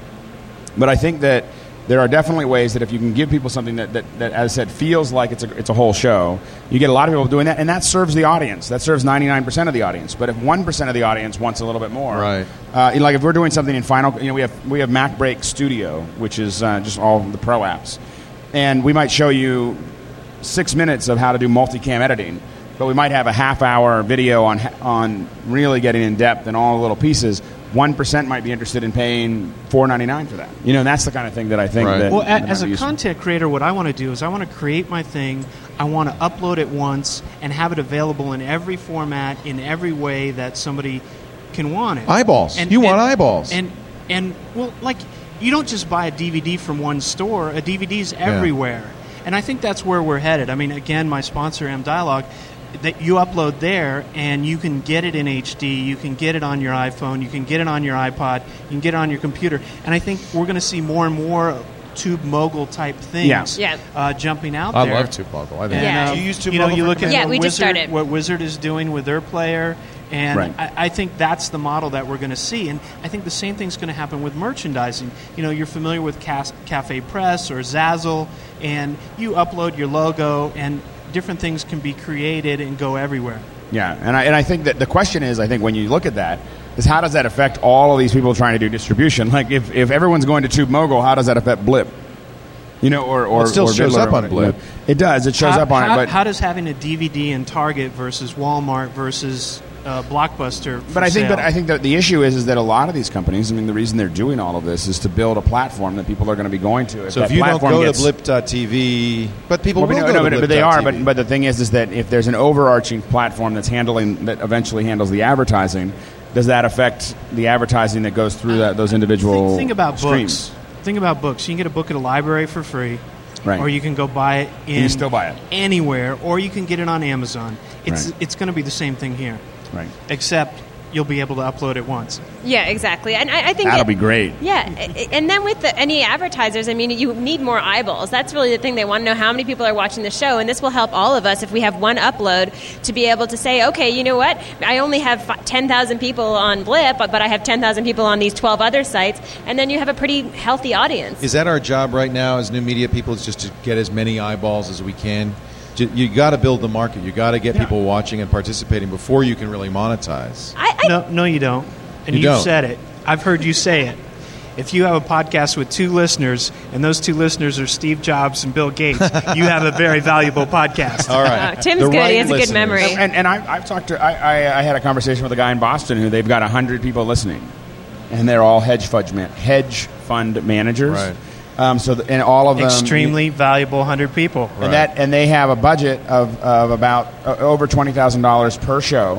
but I think that there are definitely ways that if you can give people something that, that, that as I said, feels like it's a, it's a whole show, you get a lot of people doing that, and that serves the audience. That serves ninety-nine percent of the audience. But if one percent of the audience wants a little bit more, right? Uh, like if we're doing something in Final, you know, we have we have MacBreak Studio, which is uh, just all the pro apps, and we might show you six minutes of how to do multicam editing, but we might have a half hour video on on really getting in depth in all the little pieces. One percent might be interested in paying four ninety-nine for that. You know, and that's the kind of thing that I think. Right. That, well, that as might a be useful. content creator, what I want to do is I want to create my thing. I want to upload it once and have it available in every format, in every way that somebody can want it. Eyeballs. And, you and, want eyeballs. And and well, like you don't just buy a D V D from one store. A D V D's everywhere, and I think that's where we're headed. I mean, again, my sponsor, M Dialogue. That you upload there, and you can get it in H D. You can get it on your iPhone. You can get it on your iPod. You can get it on your computer. And I think we're going to see more and more Tube Mogul type things Yes. Yeah. uh, jumping out I there. love Tube Mogul. I think. And, Yeah. uh, Do you use Tube you know, Mogul you for look at Yeah, what we just Wizard, started. what Wizard is doing with their player, and Right. I, I think that's the model that we're going to see. And I think the same thing's going to happen with merchandising. You know, you're familiar with Cas- Cafe Press or Zazzle, and you upload your logo, and different things can be created and go everywhere. Yeah, and I and I think that the question is, I think when you look at that, is how does that affect all of these people trying to do distribution? Like if, if everyone's going to Tube Mogul, how does that affect Blip? You know, or or It still or shows Viddler up or- on Blip. It does. It shows how, up on how, it, but how does having a D V D in Target versus Walmart versus uh, Blockbuster? For But I think sale? that I think that the issue is is that a lot of these companies, I mean, the reason they're doing all of this is to build a platform that people are going to be going to. So that if you don't platform go gets, to blip dot t v, but people well, will no, go no, to but, blip but they dot are. t v. But but the thing is, is that if there's an overarching platform that's handling that eventually handles the advertising, does that affect the advertising that goes through that those individual Think, think about streams? books. Think about books. You can get a book at a library for free, Right. or you can go buy it in And you still buy it. anywhere, or you can get it on Amazon. It's Right. it's going to be the same thing here, Right. except you'll be able to upload it once. Yeah, exactly. And I, I think That'll it- be great. Yeah, a- and then with the, any advertisers, I mean, you need more eyeballs. That's really the thing. They want to know how many people are watching the show, and this will help all of us if we have one upload to be able to say, okay, you know what? I only have ten thousand people on Blip, but, but I have ten thousand people on these twelve other sites, and then you have a pretty healthy audience. Is that our job right now as new media people? Is just to get as many eyeballs as we can. Ju- You got to build the market. You got to get people watching and participating before you can really monetize. I, I, No, no, you don't. And You you've don't. said it. I've heard you say it. If you have a podcast with two listeners, and those two listeners are Steve Jobs and Bill Gates, you have a very valuable podcast. All right. Oh, Tim's The good. right He has a good listeners. memory. And, and I, I've talked to. I, I, I had a conversation with a guy in Boston who they've got a hundred people listening, and they're all hedge fund man, hedge fund managers. Right. Um, so th- and all of them Extremely valuable one hundred people. and that and they have a budget of, of about uh, over twenty thousand dollars per show.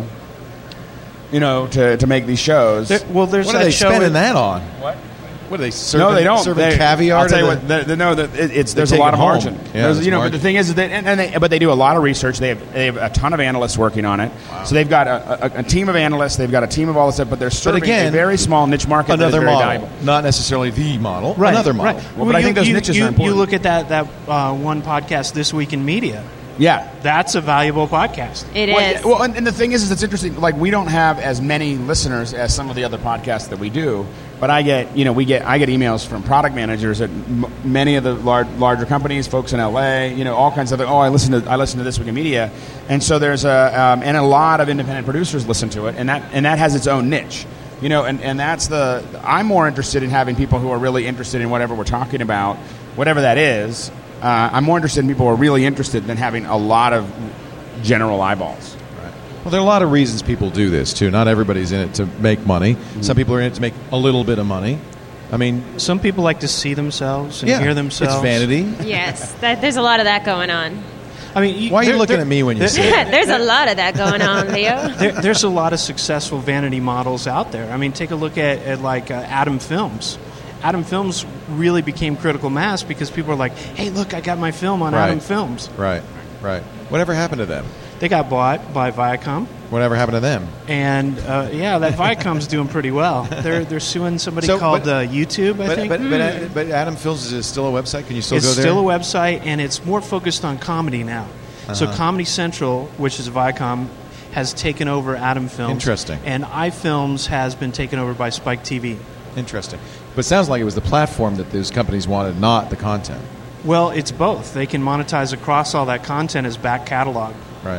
You know, to, to make these shows. There- well, there's What that are they show spending in- that on? What? What are they serving? No, they don't. Serving They- caviar. I'll tell to you the- what. The, the, no, the, it, it's They there's a take lot it of home. margin. Yeah, There's- there's you know, margin. but the thing is that, and, and they, but they do a lot of research. They have they have a ton of analysts working on it. So they've got a, a, a team of analysts. They've got a team of all this stuff. But they're But serving again, a very small niche market. that is another very model, valuable. not necessarily the model. Right, Another model. Right. Well, but I think those you, niches you, are important. You look at that that uh, one podcast, This Week in Media. Yeah. That's a valuable podcast. It well, is. yeah, well, and, and the thing is, is it's interesting. Like we don't have as many listeners as some of the other podcasts that we do. But I get, you know, we get I get emails from product managers at m- many of the lar- larger companies, folks in L A, you know, all kinds of. Oh, I listen to I listen to This Week in Media, and so there's a um, and a lot of independent producers listen to it, and that and that has its own niche. You know, and, and that's the I'm more interested in having people who are really interested in whatever we're talking about, whatever that is. Uh, I'm more interested in people who are really interested than having a lot of general eyeballs. Well, there are a lot of reasons people do this too. Not everybody's in it to make money. Mm-hmm. Some people are in it to make a little bit of money. I mean, Some people like to see themselves and yeah, hear themselves. it's vanity. yes, that, there's a lot of that going on. I mean, Why are you there- looking there- at me when you there- say it? There's a lot of that going on, Leo. There, there's a lot of successful vanity models out there. I mean, take a look at, at like uh, Atom Films. Atom Films really became critical mass because people are like, "Hey, look, I got my film on Right. Atom Films." Right, right. Whatever happened to them? They got bought by Viacom, Whatever happened to them? and uh, yeah, that Viacom's doing pretty well. They're they're suing somebody So, called but- uh, YouTube, I But, think. but, but, but Adam Films, is it still a website? Can you still it's go there? still a website, and it's more focused on comedy now. So Uh-huh. Comedy Central, which is Viacom, has taken over Atom Films. Interesting. And iFilms has been taken over by Spike T V. Interesting. But it sounds like it was the platform that those companies wanted, not the content. Well, it's both. They can monetize across all that content as back catalog. Right.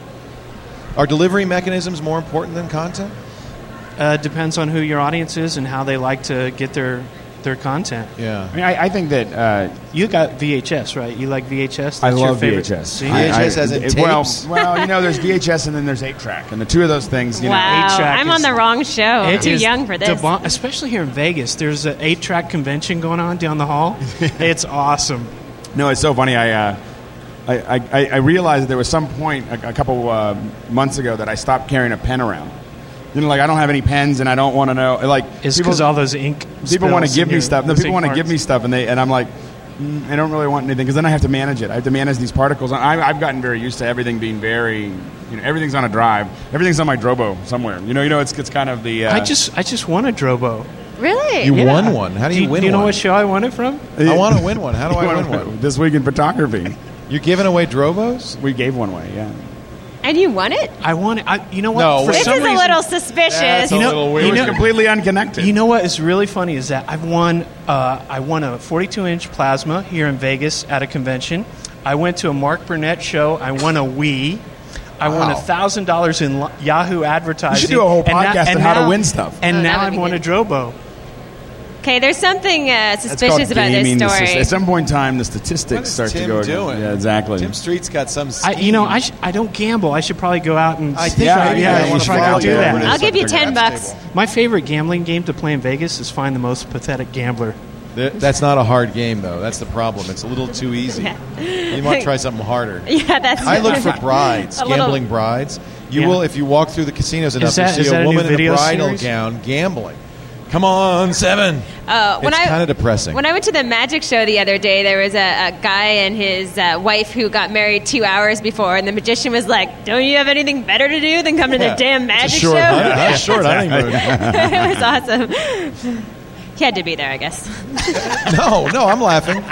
Are delivery mechanisms more important than content? Uh, depends on who your audience is and how they like to get their their content. Yeah. I mean, I, I think that uh, you got V H S, right? You like V H S? That's I your love favorite? V H S. See? V H S as in it- well, tapes? well, you know, there's V H S and then there's eight track, and the two of those things, you know, Wow, eight track I'm is, on the wrong show. I'm It too is young for this. debon- especially here in Vegas. There's an eight-track convention going on down the hall. It's awesome. No, it's so funny. I, uh, I, I, I realized that there was some point a, a couple uh, months ago that I stopped carrying a pen around. You know, like I don't have any pens, and I don't want to know. Like It's people- because all those ink. People want to spills give in me your- stuff. No, those people ink want to give marks. me stuff, and they and I'm like, mm, I don't really want anything because then I have to manage it. I have to manage these particles. I, I've gotten very used to everything being very, you know, everything's on a drive. Everything's on my Drobo somewhere. You know, you know, it's it's kind of the. Uh, I just I just won a Drobo. Really? You Yeah. won one. How do you do, win Do you know one? what show I won it from? I want to win one. How do I win one? This week in photography. You're giving away Drobos? We gave one away. Yeah. And you won it? I won it. I, you know what? No, For This some is a reason- little suspicious. That's a You know- little It weird. was know- completely unconnected. You know what is really funny is that I've won. Uh, I won a forty-two inch plasma here in Vegas at a convention. I went to a Mark Burnett show. I won a Wii. I won Wow. a thousand dollars in lo- Yahoo advertising. You should do a whole And now- podcast and on how to now- win stuff. And Oh, that now would I've be won good. a Drobo. Okay, there's something uh, That's suspicious called about this gaming the story. st- At some point in time, the What statistics is start Tim to go. again. doing? Yeah, exactly. Tim Street's got some. I, you know, scheme. I, sh- I don't gamble. I should probably go out and. I think Yeah, I, yeah, I you want to should follow go you do that. over to I'll the give you ten craps bucks. table. My favorite gambling game to play in Vegas is find the most pathetic gambler. Th- That's not a hard game, though. That's the problem. It's a little too easy. You want to try something harder. Yeah, that's. I look for brides, A little- gambling brides. You Yeah. will, if you walk through the casinos enough, Is that- you is see that a a new woman in a video bridal series? gown gambling. Come on, seven. Uh, when It's I- kind of depressing. When I went to the magic show the other day, there was a, a guy and his uh, wife who got married two hours before, and the magician was like, "Don't you have anything better to do than come to Yeah. the damn It's a magic short show?" hunt- that's a short honeymoon. It was awesome. He had to be there, I guess. No, no, I'm laughing.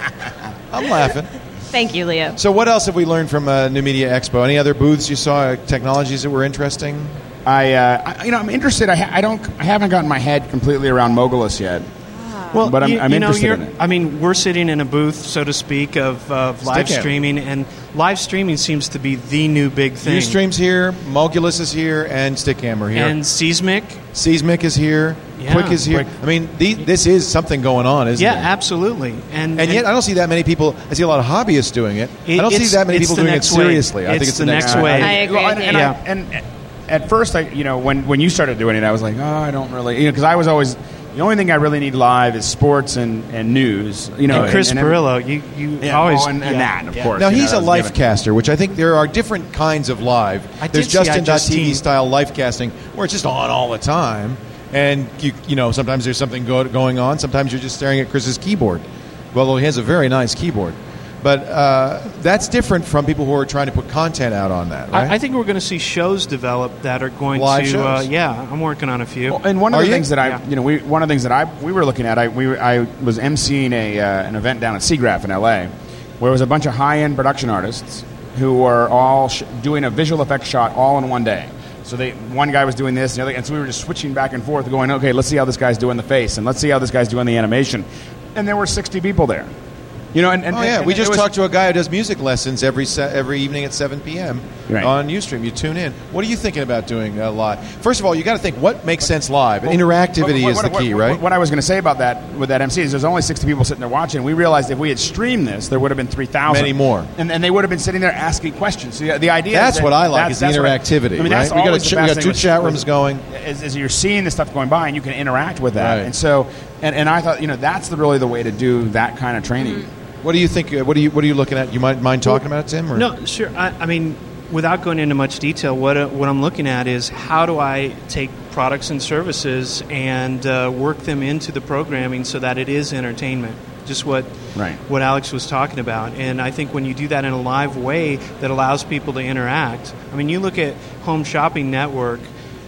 I'm laughing. Thank you, Leo. So, what else have we learned from uh, New Media Expo? Any other booths you saw? Uh, technologies that were interesting? I, uh, I, you know, I'm interested. I, ha- I don't, I haven't gotten my head completely around Mogulus yet. Well, But I'm- you, I'm you know, interested you're- in it. I mean, we're sitting in a booth, so to speak, of, of live Stickam. streaming, and live streaming seems to be the new big thing. Ustream's here, Mogulus is here, and Stickam are here. And Seismic. Seismic is here. Yeah. Quick is here. Quick. I mean, the, this is something going on, isn't Yeah, it? absolutely. And, And yet, I don't see that many people. I see a lot of hobbyists doing it. It- I don't see it's- that many it's people the doing it next wave. seriously. I think It's it's the next wave. wave. I agree Well, with and, you. and, I- Yeah. and at first, I, you know, when, when you started doing it, I was like, oh, I don't really, you know, because I was always, the only thing I really need live is sports and, and news. You know, and Chris and, Perillo, you, you Yeah, always oh, and, and yeah, that, of yeah. course. Now you know, he's that a was life given. caster, which I think there are different kinds of live. I There's did see Justin dot T V iJustine. style life casting where it's just on all the time, and you you know sometimes there's something go, going on. Sometimes you're just staring at Chris's keyboard. Well, he has a very nice keyboard, but uh, that's different from people who are trying to put content out on that, right? I, I think we're going to see shows develop that are going Live to. Uh, shows? yeah, I'm working on a few. Well, and one of Are the you? things that I, Yeah. you know, we one of the things that I we were looking at, I we were- I was emceeing a uh, an event down at Seagraph in L A, where it was a bunch of high end production artists who were all sh- doing a visual effects shot all in one day. So they one guy was doing this, and the other, and so we were just switching back and forth, going, okay, let's see how this guy's doing the face, and let's see how this guy's doing the animation, and there were sixty people there. You know, and, and oh yeah, and we it just was- talked to a guy who does music lessons every se- every evening at seven p.m. Right. on Ustream. You tune in. What are you thinking about doing uh, live? First of all, you got to think what makes sense live. Well, Interactivity what- is what- the what- key, what- right? What I was going to say about that with that M C is there's only sixty people sitting there watching. We realized if we had streamed this, there would have been three thousand. Many more. And, and they would have been sitting there asking questions. So the, the idea That's is that what I like that's- is the that's what I- interactivity, I mean, right? that's We got a always ch- the we best got thing two with- chat with- rooms going. As, as you're seeing the stuff going by and you can interact with that. Right. And so, and, and I thought, you know, that's the, really the way to do that kind of training. What do you think? uh, What do you What are you looking at? You might mind talking about it, Tim? Or? No, sure. I, I mean, without going into much detail, what uh, what I'm looking at is how do I take products and services and uh, work them into the programming so that it is entertainment. Just what Right. what Alex was talking about. And I think when you do that in a live way that allows people to interact. I mean, you look at Home Shopping Network. Uh,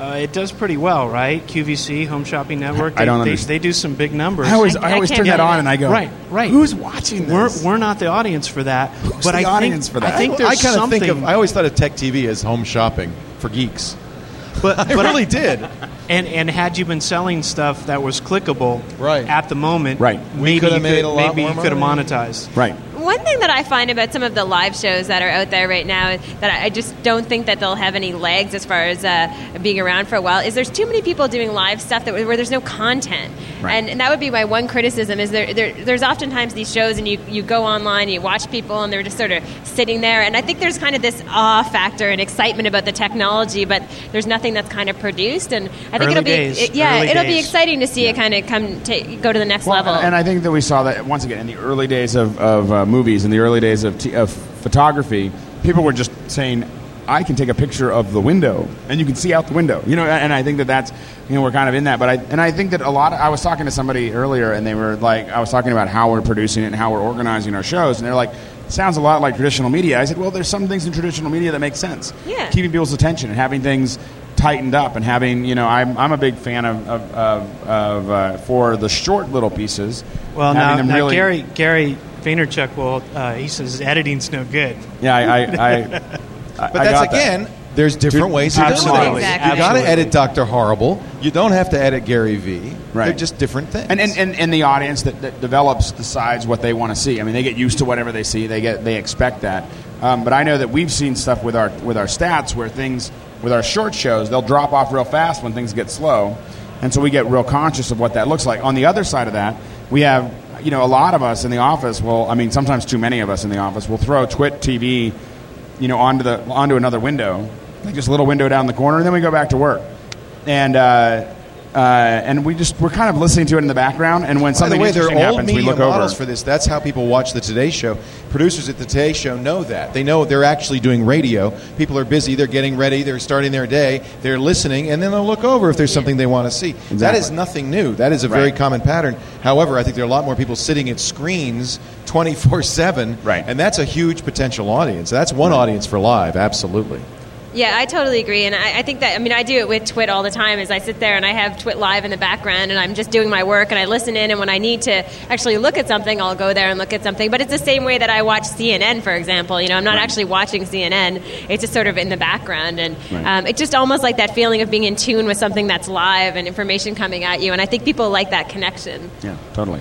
Uh, it does pretty well, right? Q V C, Home Shopping Network. They, I don't they, understand. they do some big numbers. I always, I, I always turn that on and I go, right, right. Who's watching this? We're, we're not the audience for that. Who's but the I audience think, for that? I think there's I kind of something. think of. I always thought of Tech T V as home shopping for geeks. But, I but really did. And and had you been selling stuff that was clickable right. at the moment, right. maybe could you have made could, a lot maybe more you could have money. monetized. Right. One thing that I find about some of the live shows that are out there right now that I just don't think that they'll have any legs as far as uh, being around for a while is there's too many people doing live stuff that where there's no content. Right. And, and that would be my one criticism is there, there there's oftentimes these shows and you, you go online, you watch people and they're just sort of sitting there. And I think there's kind of this awe factor and excitement about the technology, but there's nothing that's kind of produced. And I think Early it'll be days. it- yeah, Early it'll be days. exciting to see it kind of come to go to the next Well, level. And I think that we saw that once again in the early days of, of uh, movies, in the early days of, t- of photography, people were just saying, I can take a picture of the window, and you can see out the window. You know, and I think that that's, you know, we're kind of in that. But I and I think that a lot of, I was talking to somebody earlier, and they were like, I was talking about how we're producing it and how we're organizing our shows, and they're like, it sounds a lot like traditional media. I said, well, there's some things in traditional media that make sense. Yeah. Keeping people's attention and having things tightened up and having, you know, I'm, I'm a big fan of, of, of, of uh, for the short little pieces. Well, having now, them now really, Gary Gary Vaynerchuk will uh, he says editing's no good. Yeah, I. I, I But I that's got that. again, there's different Dude, ways of doing absolutely. it. Exactly. You got to Absolutely. edit Doctor Horrible. You don't have to edit Gary Vee. Right. They're just different things. And, and, and, and the audience that, that develops decides what they want to see. I mean, they get used to whatever they see. They get they expect that. Um, but I know that we've seen stuff with our with our stats where things with our short shows they'll drop off real fast when things get slow, and so we get real conscious of what that looks like. On the other side of that, we have you know a lot of us in the office. Will I mean sometimes too many of us in the office will throw Twit T V, you know, onto the onto another window, like just a little window down the corner, and then we go back to work. And uh, uh, and we just we're kind of listening to it in the background. And when By the something way, there interesting are old happens, we media look over. models for this. That's how people watch the Today Show. Producers at the Today Show know that. They know they're actually doing radio. People are busy. They're getting ready. They're starting their day. They're listening, and then they'll look over if there's something they want to see. That Exactly. is nothing new. That is a very Right. common pattern. However, I think there are a lot more people sitting at screens twenty-four seven, Right. and that's a huge potential audience. That's one audience for live, absolutely. Yeah, I totally agree, and I, I think that I mean I do it with Twit all the time. Is I sit there and I have Twit live in the background, and I'm just doing my work, and I listen in. And when I need to actually look at something, I'll go there and look at something. But it's the same way that I watch C N N, for example. You know, I'm not Right. actually watching C N N; it's just sort of in the background, and Right. um, it's just almost like that feeling of being in tune with something that's live and information coming at you. And I think people like that connection. Yeah, totally.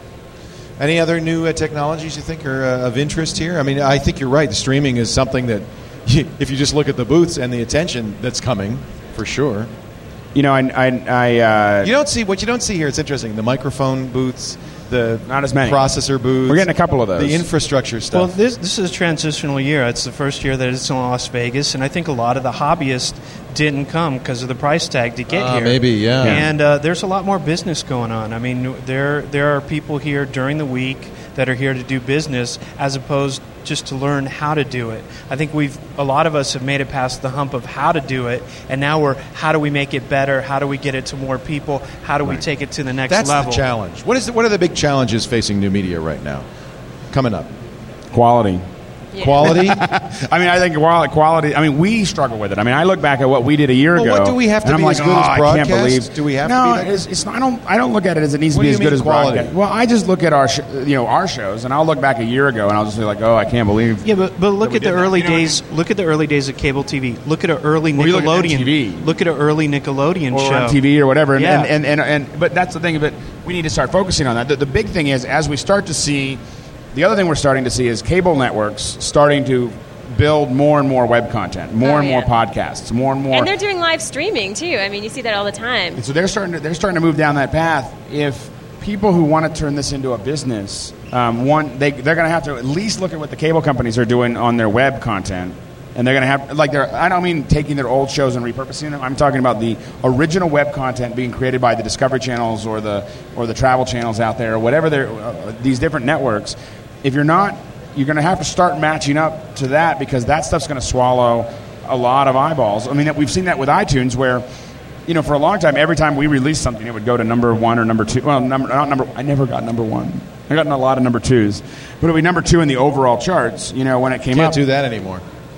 Any other new uh, technologies you think are uh, of interest here? I mean, I think you're right. The streaming is something that, if you just look at the booths and the attention that's coming, for sure. You know, I, I, I uh, You don't see what you don't see here. It's interesting. The microphone booths, the Not as many. processor booths. We're getting a couple of those. The infrastructure Well, stuff. this this is a transitional year. It's the first year that it's in Las Vegas, and I think a lot of the hobbyists didn't come because of the price tag to get Ah, here. maybe, yeah. And uh, there's a lot more business going on. I mean, there there are people here during the week that are here to do business, as opposed just to learn how to do it. I think we've a lot of us have made it past the hump of how to do it, and now we're how do we make it better? How do we get it to more people? How do we take it to the next That's level? the challenge. What is the, what are the big challenges facing new media right now? Coming up. Quality. Quality? I mean, I think quali- quality. I mean, we struggle with it. I mean, I look back at what we did a year Well, ago. what do we have to and I'm be like, as good oh, as I broadcast? can't believe. Do we have to no, be that it's, it's not. I don't. I don't look at it as it needs What to be do as you good mean as quality? broadcast. Well, I just look at our, sh- you know, our shows, and I'll look back a year ago, and I'll just be like, oh, I can't believe. Yeah, but, but look we at the did that. early You know what I days. Look at the early days of cable T V. Look at an early Well, you look at Nickelodeon. M T V. Look at an early Nickelodeon or show on T V or whatever. And, Yeah. and, and, and, and but that's the thing. But we need to start focusing on that. The, the big thing is as we start to see, the other thing we're starting to see is cable networks starting to build more and more web content, more Oh, and more yeah. podcasts, more and more. And they're doing live streaming too. I mean, you see that all the time. And so they're starting to they're starting to move down that path. If people who want to turn this into a business, um, one they they're going to have to at least look at what the cable companies are doing on their web content, and they're going to have like they're I don't mean taking their old shows and repurposing them. I'm talking about the original web content being created by the Discovery channels or the or the travel channels out there, or whatever they're uh, these different networks. If you're not, you're going to have to start matching up to that because that stuff's going to swallow a lot of eyeballs. I mean, we've seen that with iTunes where, you know, for a long time, every time we released something, it would go to number one or number two. Well, number not number. I never got number one. I got a lot of number twos, but it would be number two in the overall charts. You know, when it came Can't up. do that anymore.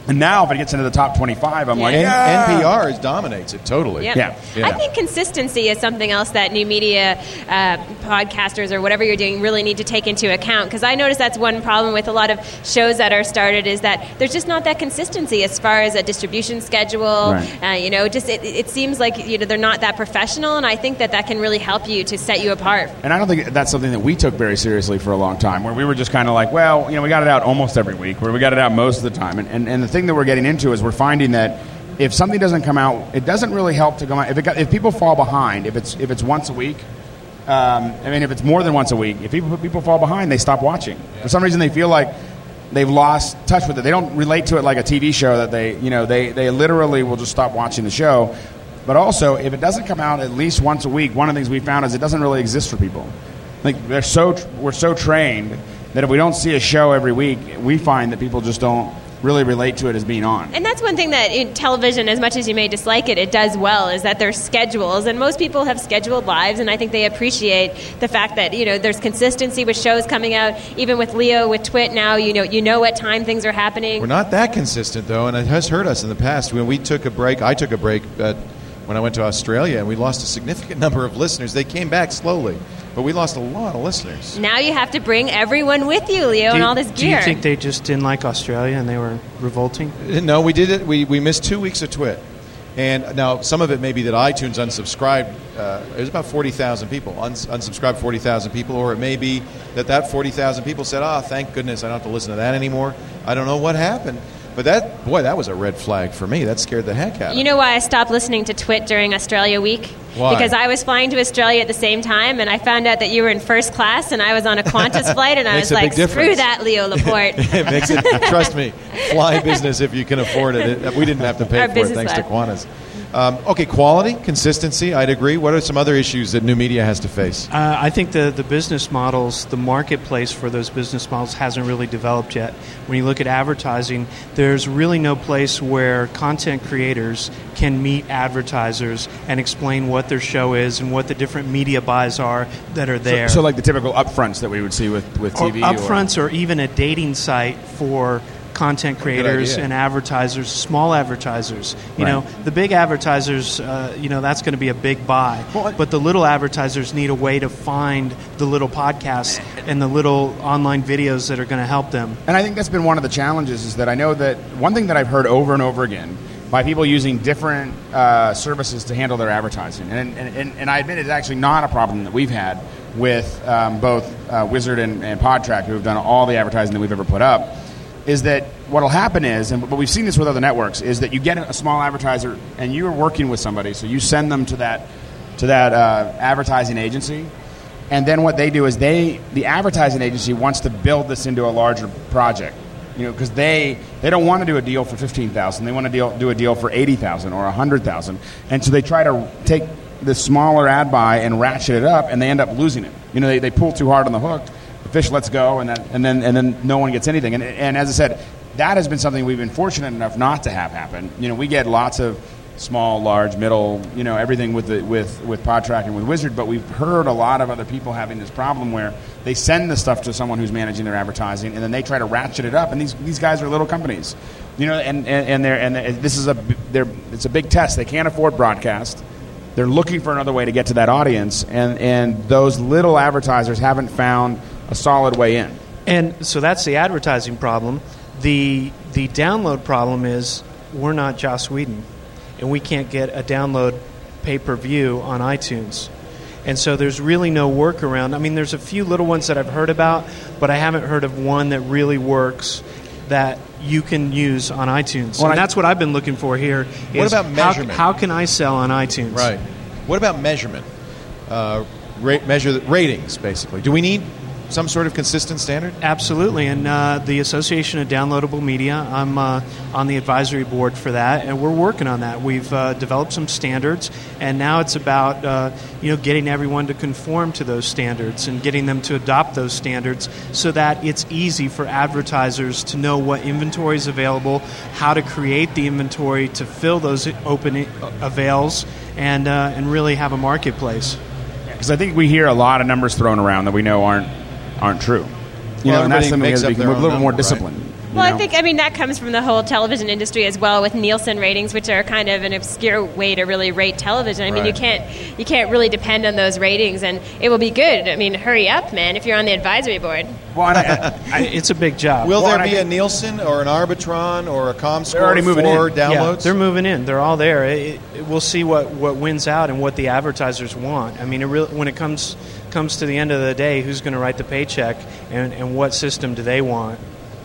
And now, if it gets into the top twenty-five, I'm Yeah. like, N- yeah. N P R is dominates it totally. Yep. Yeah. Yeah. I think consistency is something else that new media uh, podcasters or whatever you're doing really need to take into account, because I notice that's one problem with a lot of shows that are started is that there's just not that consistency as far as a distribution schedule. Right. Uh, you know, just it, it seems like you know they're not that professional, and I think that that can really help you to set you apart. And I don't think that's something that we took very seriously for a long time, where we were just kind of like, well, you know, we got it out almost every week, where we got it out most of the time. And, and, and the thing that we're getting into is we're finding that if something doesn't come out, it doesn't really help to come out. If, it got, if people fall behind, if it's if it's once a week, um, I mean, if it's more than once a week, if people people fall behind, they stop watching. For some reason, they feel like they've lost touch with it. They don't relate to it like a T V show that they, you know, they, they literally will just stop watching the show. But also, if it doesn't come out at least once a week, one of the things we found is it doesn't really exist for people. Like they're so we're so trained that if we don't see a show every week, we find that people just don't really relate to it as being on. And that's one thing that in television, as much as you may dislike it, it does well, is that there's schedules, and most people have scheduled lives, and I think they appreciate the fact that, you know, there's consistency with shows coming out, even with Leo, with Twit now, you know, you know what time things are happening. We're not that consistent, though, and it has hurt us in the past. When we took a break, I took a break uh, when I went to Australia, and we lost a significant number of listeners. They came back slowly, but we lost a lot of listeners. Now you have to bring everyone with you, Leo, Do and you- all this Do you gear. think they just didn't like Australia and they were revolting? No, we did it. We, we missed two weeks of Twit. And now some of it may be that iTunes unsubscribed. Uh, it was about forty thousand people. Uns- unsubscribed forty thousand people. Or it may be that that forty thousand people said, oh, thank goodness I don't have to listen to that anymore. I don't know what happened. But that, boy, that was a red flag for me. That scared the heck out of me. You know why I stopped listening to Twit during Australia week? Why? Because I was flying to Australia at the same time, and I found out that you were in first class, and I was on a Qantas flight, and I Makes was a like, big difference. screw that, Leo Laporte. It makes it, trust me, fly business if you can afford it. It- We didn't have to pay Our for it business thanks to class. Qantas. Um, okay, quality, consistency, I'd agree. What are some other issues that new media has to face? Uh, I think the, the business models, the marketplace for those business models hasn't really developed yet. When you look at advertising, there's really no place where content creators can meet advertisers and explain what their show is and what the different media buys are that are there. So, so like the typical upfronts that we would see with, with T V? Or upfronts or even a dating site for content creators idea. and advertisers, small advertisers. You Right. know, the big advertisers, uh, you know, that's going to be a big buy. But the little advertisers need a way to find the little podcasts and the little online videos that are going to help them. And I think that's been one of the challenges is that I know that one thing that I've heard over and over again by people using different uh, services to handle their advertising. And, and, and, and I admit it's actually not a problem that we've had with um, both uh, Wizard and, and PodTrack, who have done all the advertising that we've ever put up, is that what will happen is, and but we've seen this with other networks, is that you get a small advertiser and you're working with somebody, so you send them to that to that uh, advertising agency, and then what they do is they the advertising agency wants to build this into a larger project, you know, because they they don't want to do a deal for fifteen thousand, they want to deal, do a deal for eighty thousand or a hundred thousand, and so they try to take the smaller ad buy and ratchet it up, and they end up losing it. You know, they, they pull too hard on the hook. The fish lets go, and then and then and then no one gets anything. And and as I said, that has been something we've been fortunate enough not to have happen. You know, we get lots of small, large, middle, you know, everything with the, with with PodTrack and with Wizard. But we've heard a lot of other people having this problem where they send the stuff to someone who's managing their advertising, and then they try to ratchet it up. And these these guys are little companies, you know, and and, and they're and this is a they're it's a big test. They can't afford broadcast. They're looking for another way to get to that audience, and and those little advertisers haven't found a solid way in. And so that's the advertising problem. The the download problem is we're not Joss Whedon, and we can't get a download pay-per-view on iTunes. And so there's really no workaround. I mean, there's a few little ones that I've heard about, but I haven't heard of one that really works that you can use on iTunes. Well, and I- that's what I've been looking for here. What is about how- measurement? How, can I sell on iTunes? Right. What about measurement? Uh, rate, measure the ratings, basically. Do we need some sort of consistent standard? Absolutely, and uh, the Association of Downloadable Media, I'm uh, on the advisory board for that, and we're working on that. We've uh, developed some standards, and now it's about uh, you know getting everyone to conform to those standards and getting them to adopt those standards so that it's easy for advertisers to know what inventory is available, how to create the inventory to fill those open avails, and uh, and really have a marketplace. Because I think we hear a lot of numbers thrown around that we know aren't aren't true. You Well, know, and that's everybody something we makes have to up be their a own little more number, disciplined. right? Well, you know? I think, I mean, that comes from the whole television industry as well, with Nielsen ratings, which are kind of an obscure way to really rate television. I mean, Right. you can't you can't really depend on those ratings, and it will be good. I mean, hurry up, man, if you're on the advisory board. Well, I, it's a big job. Will Well, there and I be a think- Nielsen or an Arbitron or a ComScore They're already moving for in. downloads? Yeah, they're moving in. They're all there. It, it, we'll see what, what wins out and what the advertisers want. I mean, it really, when it comes comes to the end of the day, who's going to write the paycheck and, and what system do they want?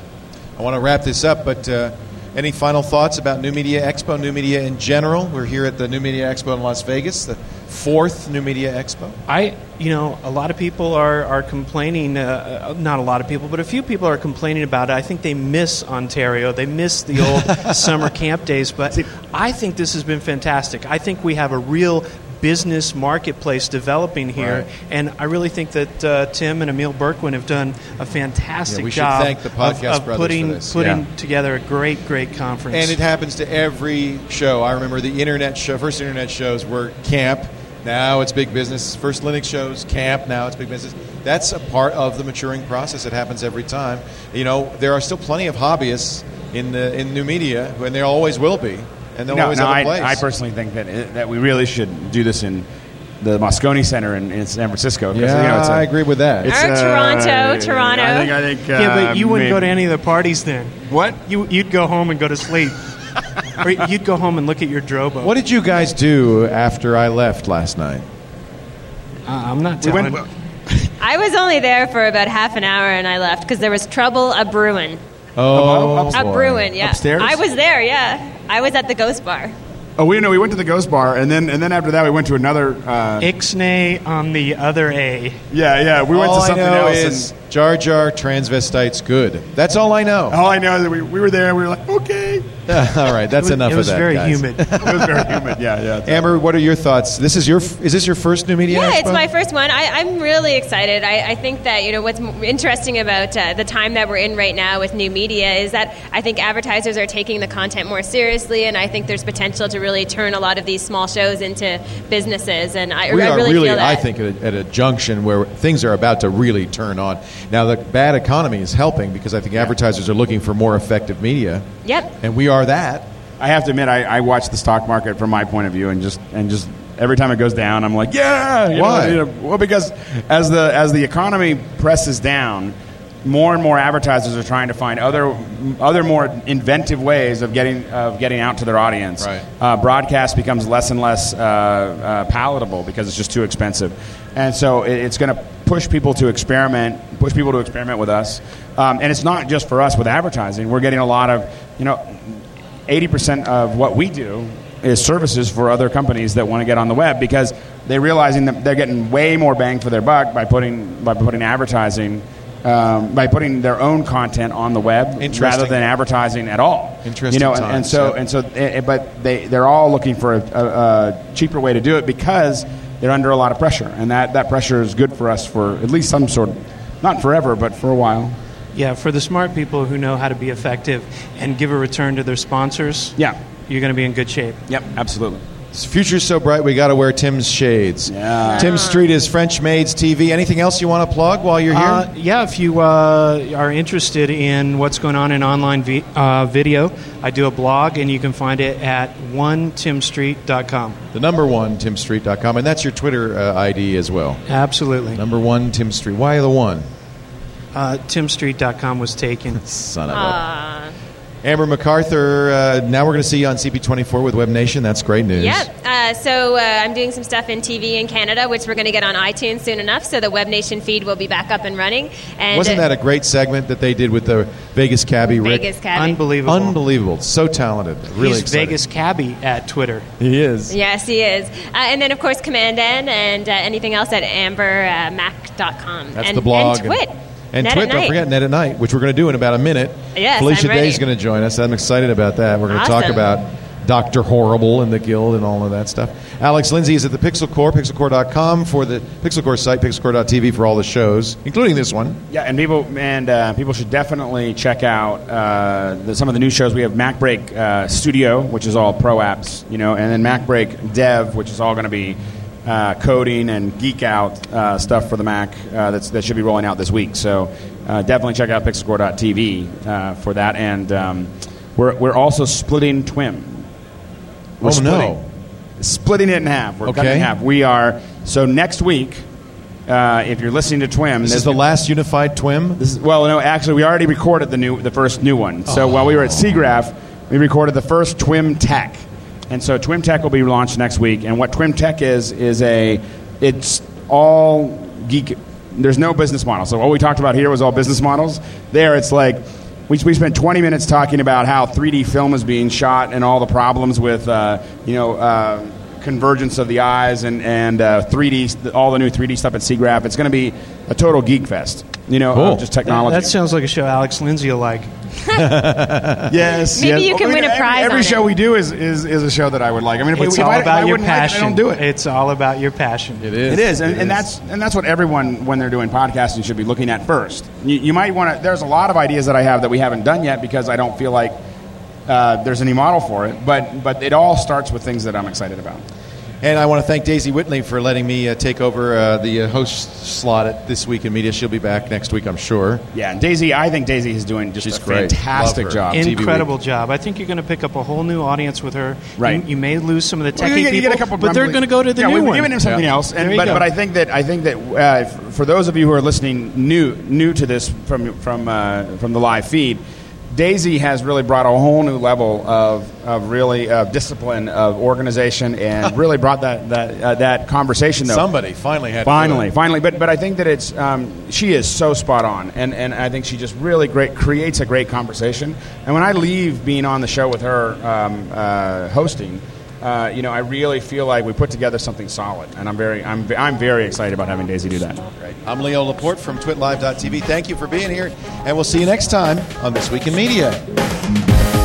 I want to wrap this up, but uh, any final thoughts about New Media Expo, New Media in general? We're here at the New Media Expo in Las Vegas, the fourth New Media Expo. I, you know, a lot of people are, are complaining, uh, not a lot of people, but a few people are complaining about it. I think they miss Ontario. They miss the old summer camp days, but I think this has been fantastic. I think we have a real business marketplace developing here, Right. and I really think that uh, Tim and Emil Berkwin have done a fantastic Yeah, we should job thank the Podcast of, of Brothers putting, for this. putting Yeah. together a great, great conference. And it happens to every show. I remember the internet show, first internet shows were camp. Now it's big business. First Linux shows, camp. Now it's big business. That's a part of the maturing process. It happens every time. You know, there are still plenty of hobbyists in the in new media, and there always will be, and they'll no, always no, have a I, place. I personally think that it, that we really should do this in the Moscone Center in, in San Francisco. 'cause, Yeah, you know, it's a- I agree with that. it's, Or uh, Toronto, Toronto. I think. I think. Uh, yeah, but you wouldn't maybe- go to any of the parties then. What? You, you'd go home and go to sleep. Or you'd go home and look at your Drobo. What did you guys do after I left last night? Uh, I'm not We telling. went- I was only there for about half an hour, and I left because there was trouble a brewing. Oh, A boy. brewing, yeah. Upstairs? I was there, yeah. I was at the Ghost Bar. Oh, we know. We went to the Ghost Bar, and then and then after that, we went to another. Uh, Ixnay on the other A. yeah, yeah. We went all to something I know else. is and Jar Jar transvestite's good. That's all I know. all I know is that we, we were there. and We were like, okay. all right, that's It was- enough it was of that. very guys. humid. It was very humid. Yeah, yeah. Amber, what are your thoughts? This is your is this your first New Media Yeah, Expo? it's my first one. I, I'm really excited. I, I think that, you know, what's m- interesting about uh, the time that we're in right now with new media is that I think advertisers are taking the content more seriously, and I think there's potential to really turn a lot of these small shows into businesses. And I, we I are really, really, feel that. I think, at a, at a junction where things are about to really turn on. Now, the bad economy is helping because I think advertisers are looking for more effective media, Yep. and we are that. I have to admit, I, I watch the stock market from my point of view, and just and just every time it goes down, I'm like, yeah. you know, Why? you know, well, because as the as the economy presses down, more and more advertisers are trying to find other other more inventive ways of getting of getting out to their audience. Right. Uh, broadcast becomes less and less uh, uh, palatable because it's just too expensive, and so it, it's going to push people to experiment, push people to experiment with us, um, and it's not just for us with advertising. We're getting a lot of, you know, eighty percent of what we do is services for other companies that want to get on the web because they're realizing that they're getting way more bang for their buck by putting by putting advertising. Um, by putting their own content on the web rather than advertising at all. Interesting you know, and, and times, so yeah. and so, eh, but they they're all looking for a, a, a cheaper way to do it because they're under a lot of pressure, and that, that pressure is good for us for at least some sort of, not forever, but for a while. Yeah, for the smart people who know how to be effective and give a return to their sponsors, yeah, you're going to be in good shape. Yep, absolutely. This future's so bright, we got to wear Tim's shades. Yeah. Tim Street is French Maids T V. Anything else you want to plug while you're here? Uh, yeah, if you uh, are interested in what's going on in online vi- uh, video, I do a blog, and you can find it at one tim street dot com. The number one, tim street dot com, and that's your Twitter uh, I D as well. Absolutely. Number one, Tim Street. Why the one? Uh, tim street dot com was taken. Son of a... Amber MacArthur, uh, now we're going to see you on C P twenty-four with Web Nation. That's great news. Yeah, uh, so uh, I'm doing some stuff in T V in Canada, which we're going to get on iTunes soon enough, so the Web Nation feed will be back up and running. And Wasn't that a great segment that they did with the Vegas cabbie, Rick? Vegas cabbie. Unbelievable. Unbelievable. So talented. Really He's excited. Vegas cabbie at Twitter. He is. Yes, he is. Uh, and then, of course, Command N and uh, anything else at amber mac dot com. That's and, the blog. And Twit. And Net Twit, at don't Night. forget Net at Night, which we're going to do in about a minute. Yes, Felicia I'm ready. Day's going to join us. I'm excited about that. We're going to talk Awesome. about Doctor Horrible and the Guild and all of that stuff. Alex Lindsay is at the Pixel Core, pixel core dot com for the Pixel Core site, pixel core dot t v for all the shows, including this one. Yeah, and people and uh, people should definitely check out uh, the, some of the new shows. We have MacBreak uh, Studio, which is all pro apps, you know, and then MacBreak Dev, which is all going to be uh, coding and geek out uh, stuff for the Mac uh, that's, that should be rolling out this week. So uh, definitely check out pixel core dot t v uh, for that. And um, we're we're also splitting Twim. We're Oh, splitting, no. Splitting it in half. We're cutting it Okay. in half. We are so next week. Uh, if you're listening to Twim, This is the last unified Twim? This is, well, no, actually, we already recorded the new, the first new one. So Oh. while we were at SIGGRAPH, we recorded the first Twim Tech, and so Twim Tech will be launched next week. And what Twim Tech is is a, it's all geek. There's no business model. So what we talked about here was all business models. There, it's like we we spent twenty minutes talking about how three D film is being shot and all the problems with, uh, you know. Uh, convergence of the eyes and, and uh, three D, all the new three D stuff at SIGGRAPH. It's going to be a total geek fest, you know, Cool. of just technology. That, that sounds like a show Alex Lindsay will like. yes. Maybe yes. you can Well, win a every, prize Every on show it. we do is, is, is a show that I would like. I mean, if, It's if all I, if about I your wouldn't like it, passion. I don't do it. It's all about your passion. It It is, and, and that's and that's what everyone, when they're doing podcasting, should be looking at first. You, you might want to. There's a lot of ideas that I have that we haven't done yet because I don't feel like uh, there's any model for it. But but it all starts with things that I'm excited about. And I want to thank Daisy Whitley for letting me uh, take over uh, the uh, host slot at This Week in Media. She'll be back next week, I'm sure. Yeah, and Daisy, I think Daisy is doing just She's a great. fantastic Love her. job. Incredible job. I think you're going to pick up a whole new audience with her. Right. You, you may lose some of the Well, techie you get, you people, get a couple but they're grumbly- going to go to the yeah, new we've one. given him something Yeah. else, and There you but, go. but I think that I think that uh, f- for those of you who are listening new new to this from from uh, from the live feed, Daisy has really brought a whole new level of of really uh, discipline, of organization, and really brought that that uh, that conversation. Though Somebody finally had to do finally, it. finally, but but I think that it's um, she is so spot on, and, and I think she just really great creates a great conversation. And when I leave being on the show with her um, uh, hosting. Uh, you know, I really feel like we put together something solid, and I'm very, I'm, I'm very excited about having Daisy do that. Great. I'm Leo Laporte from twit live dot t v. Thank you for being here, and we'll see you next time on This Week in Media.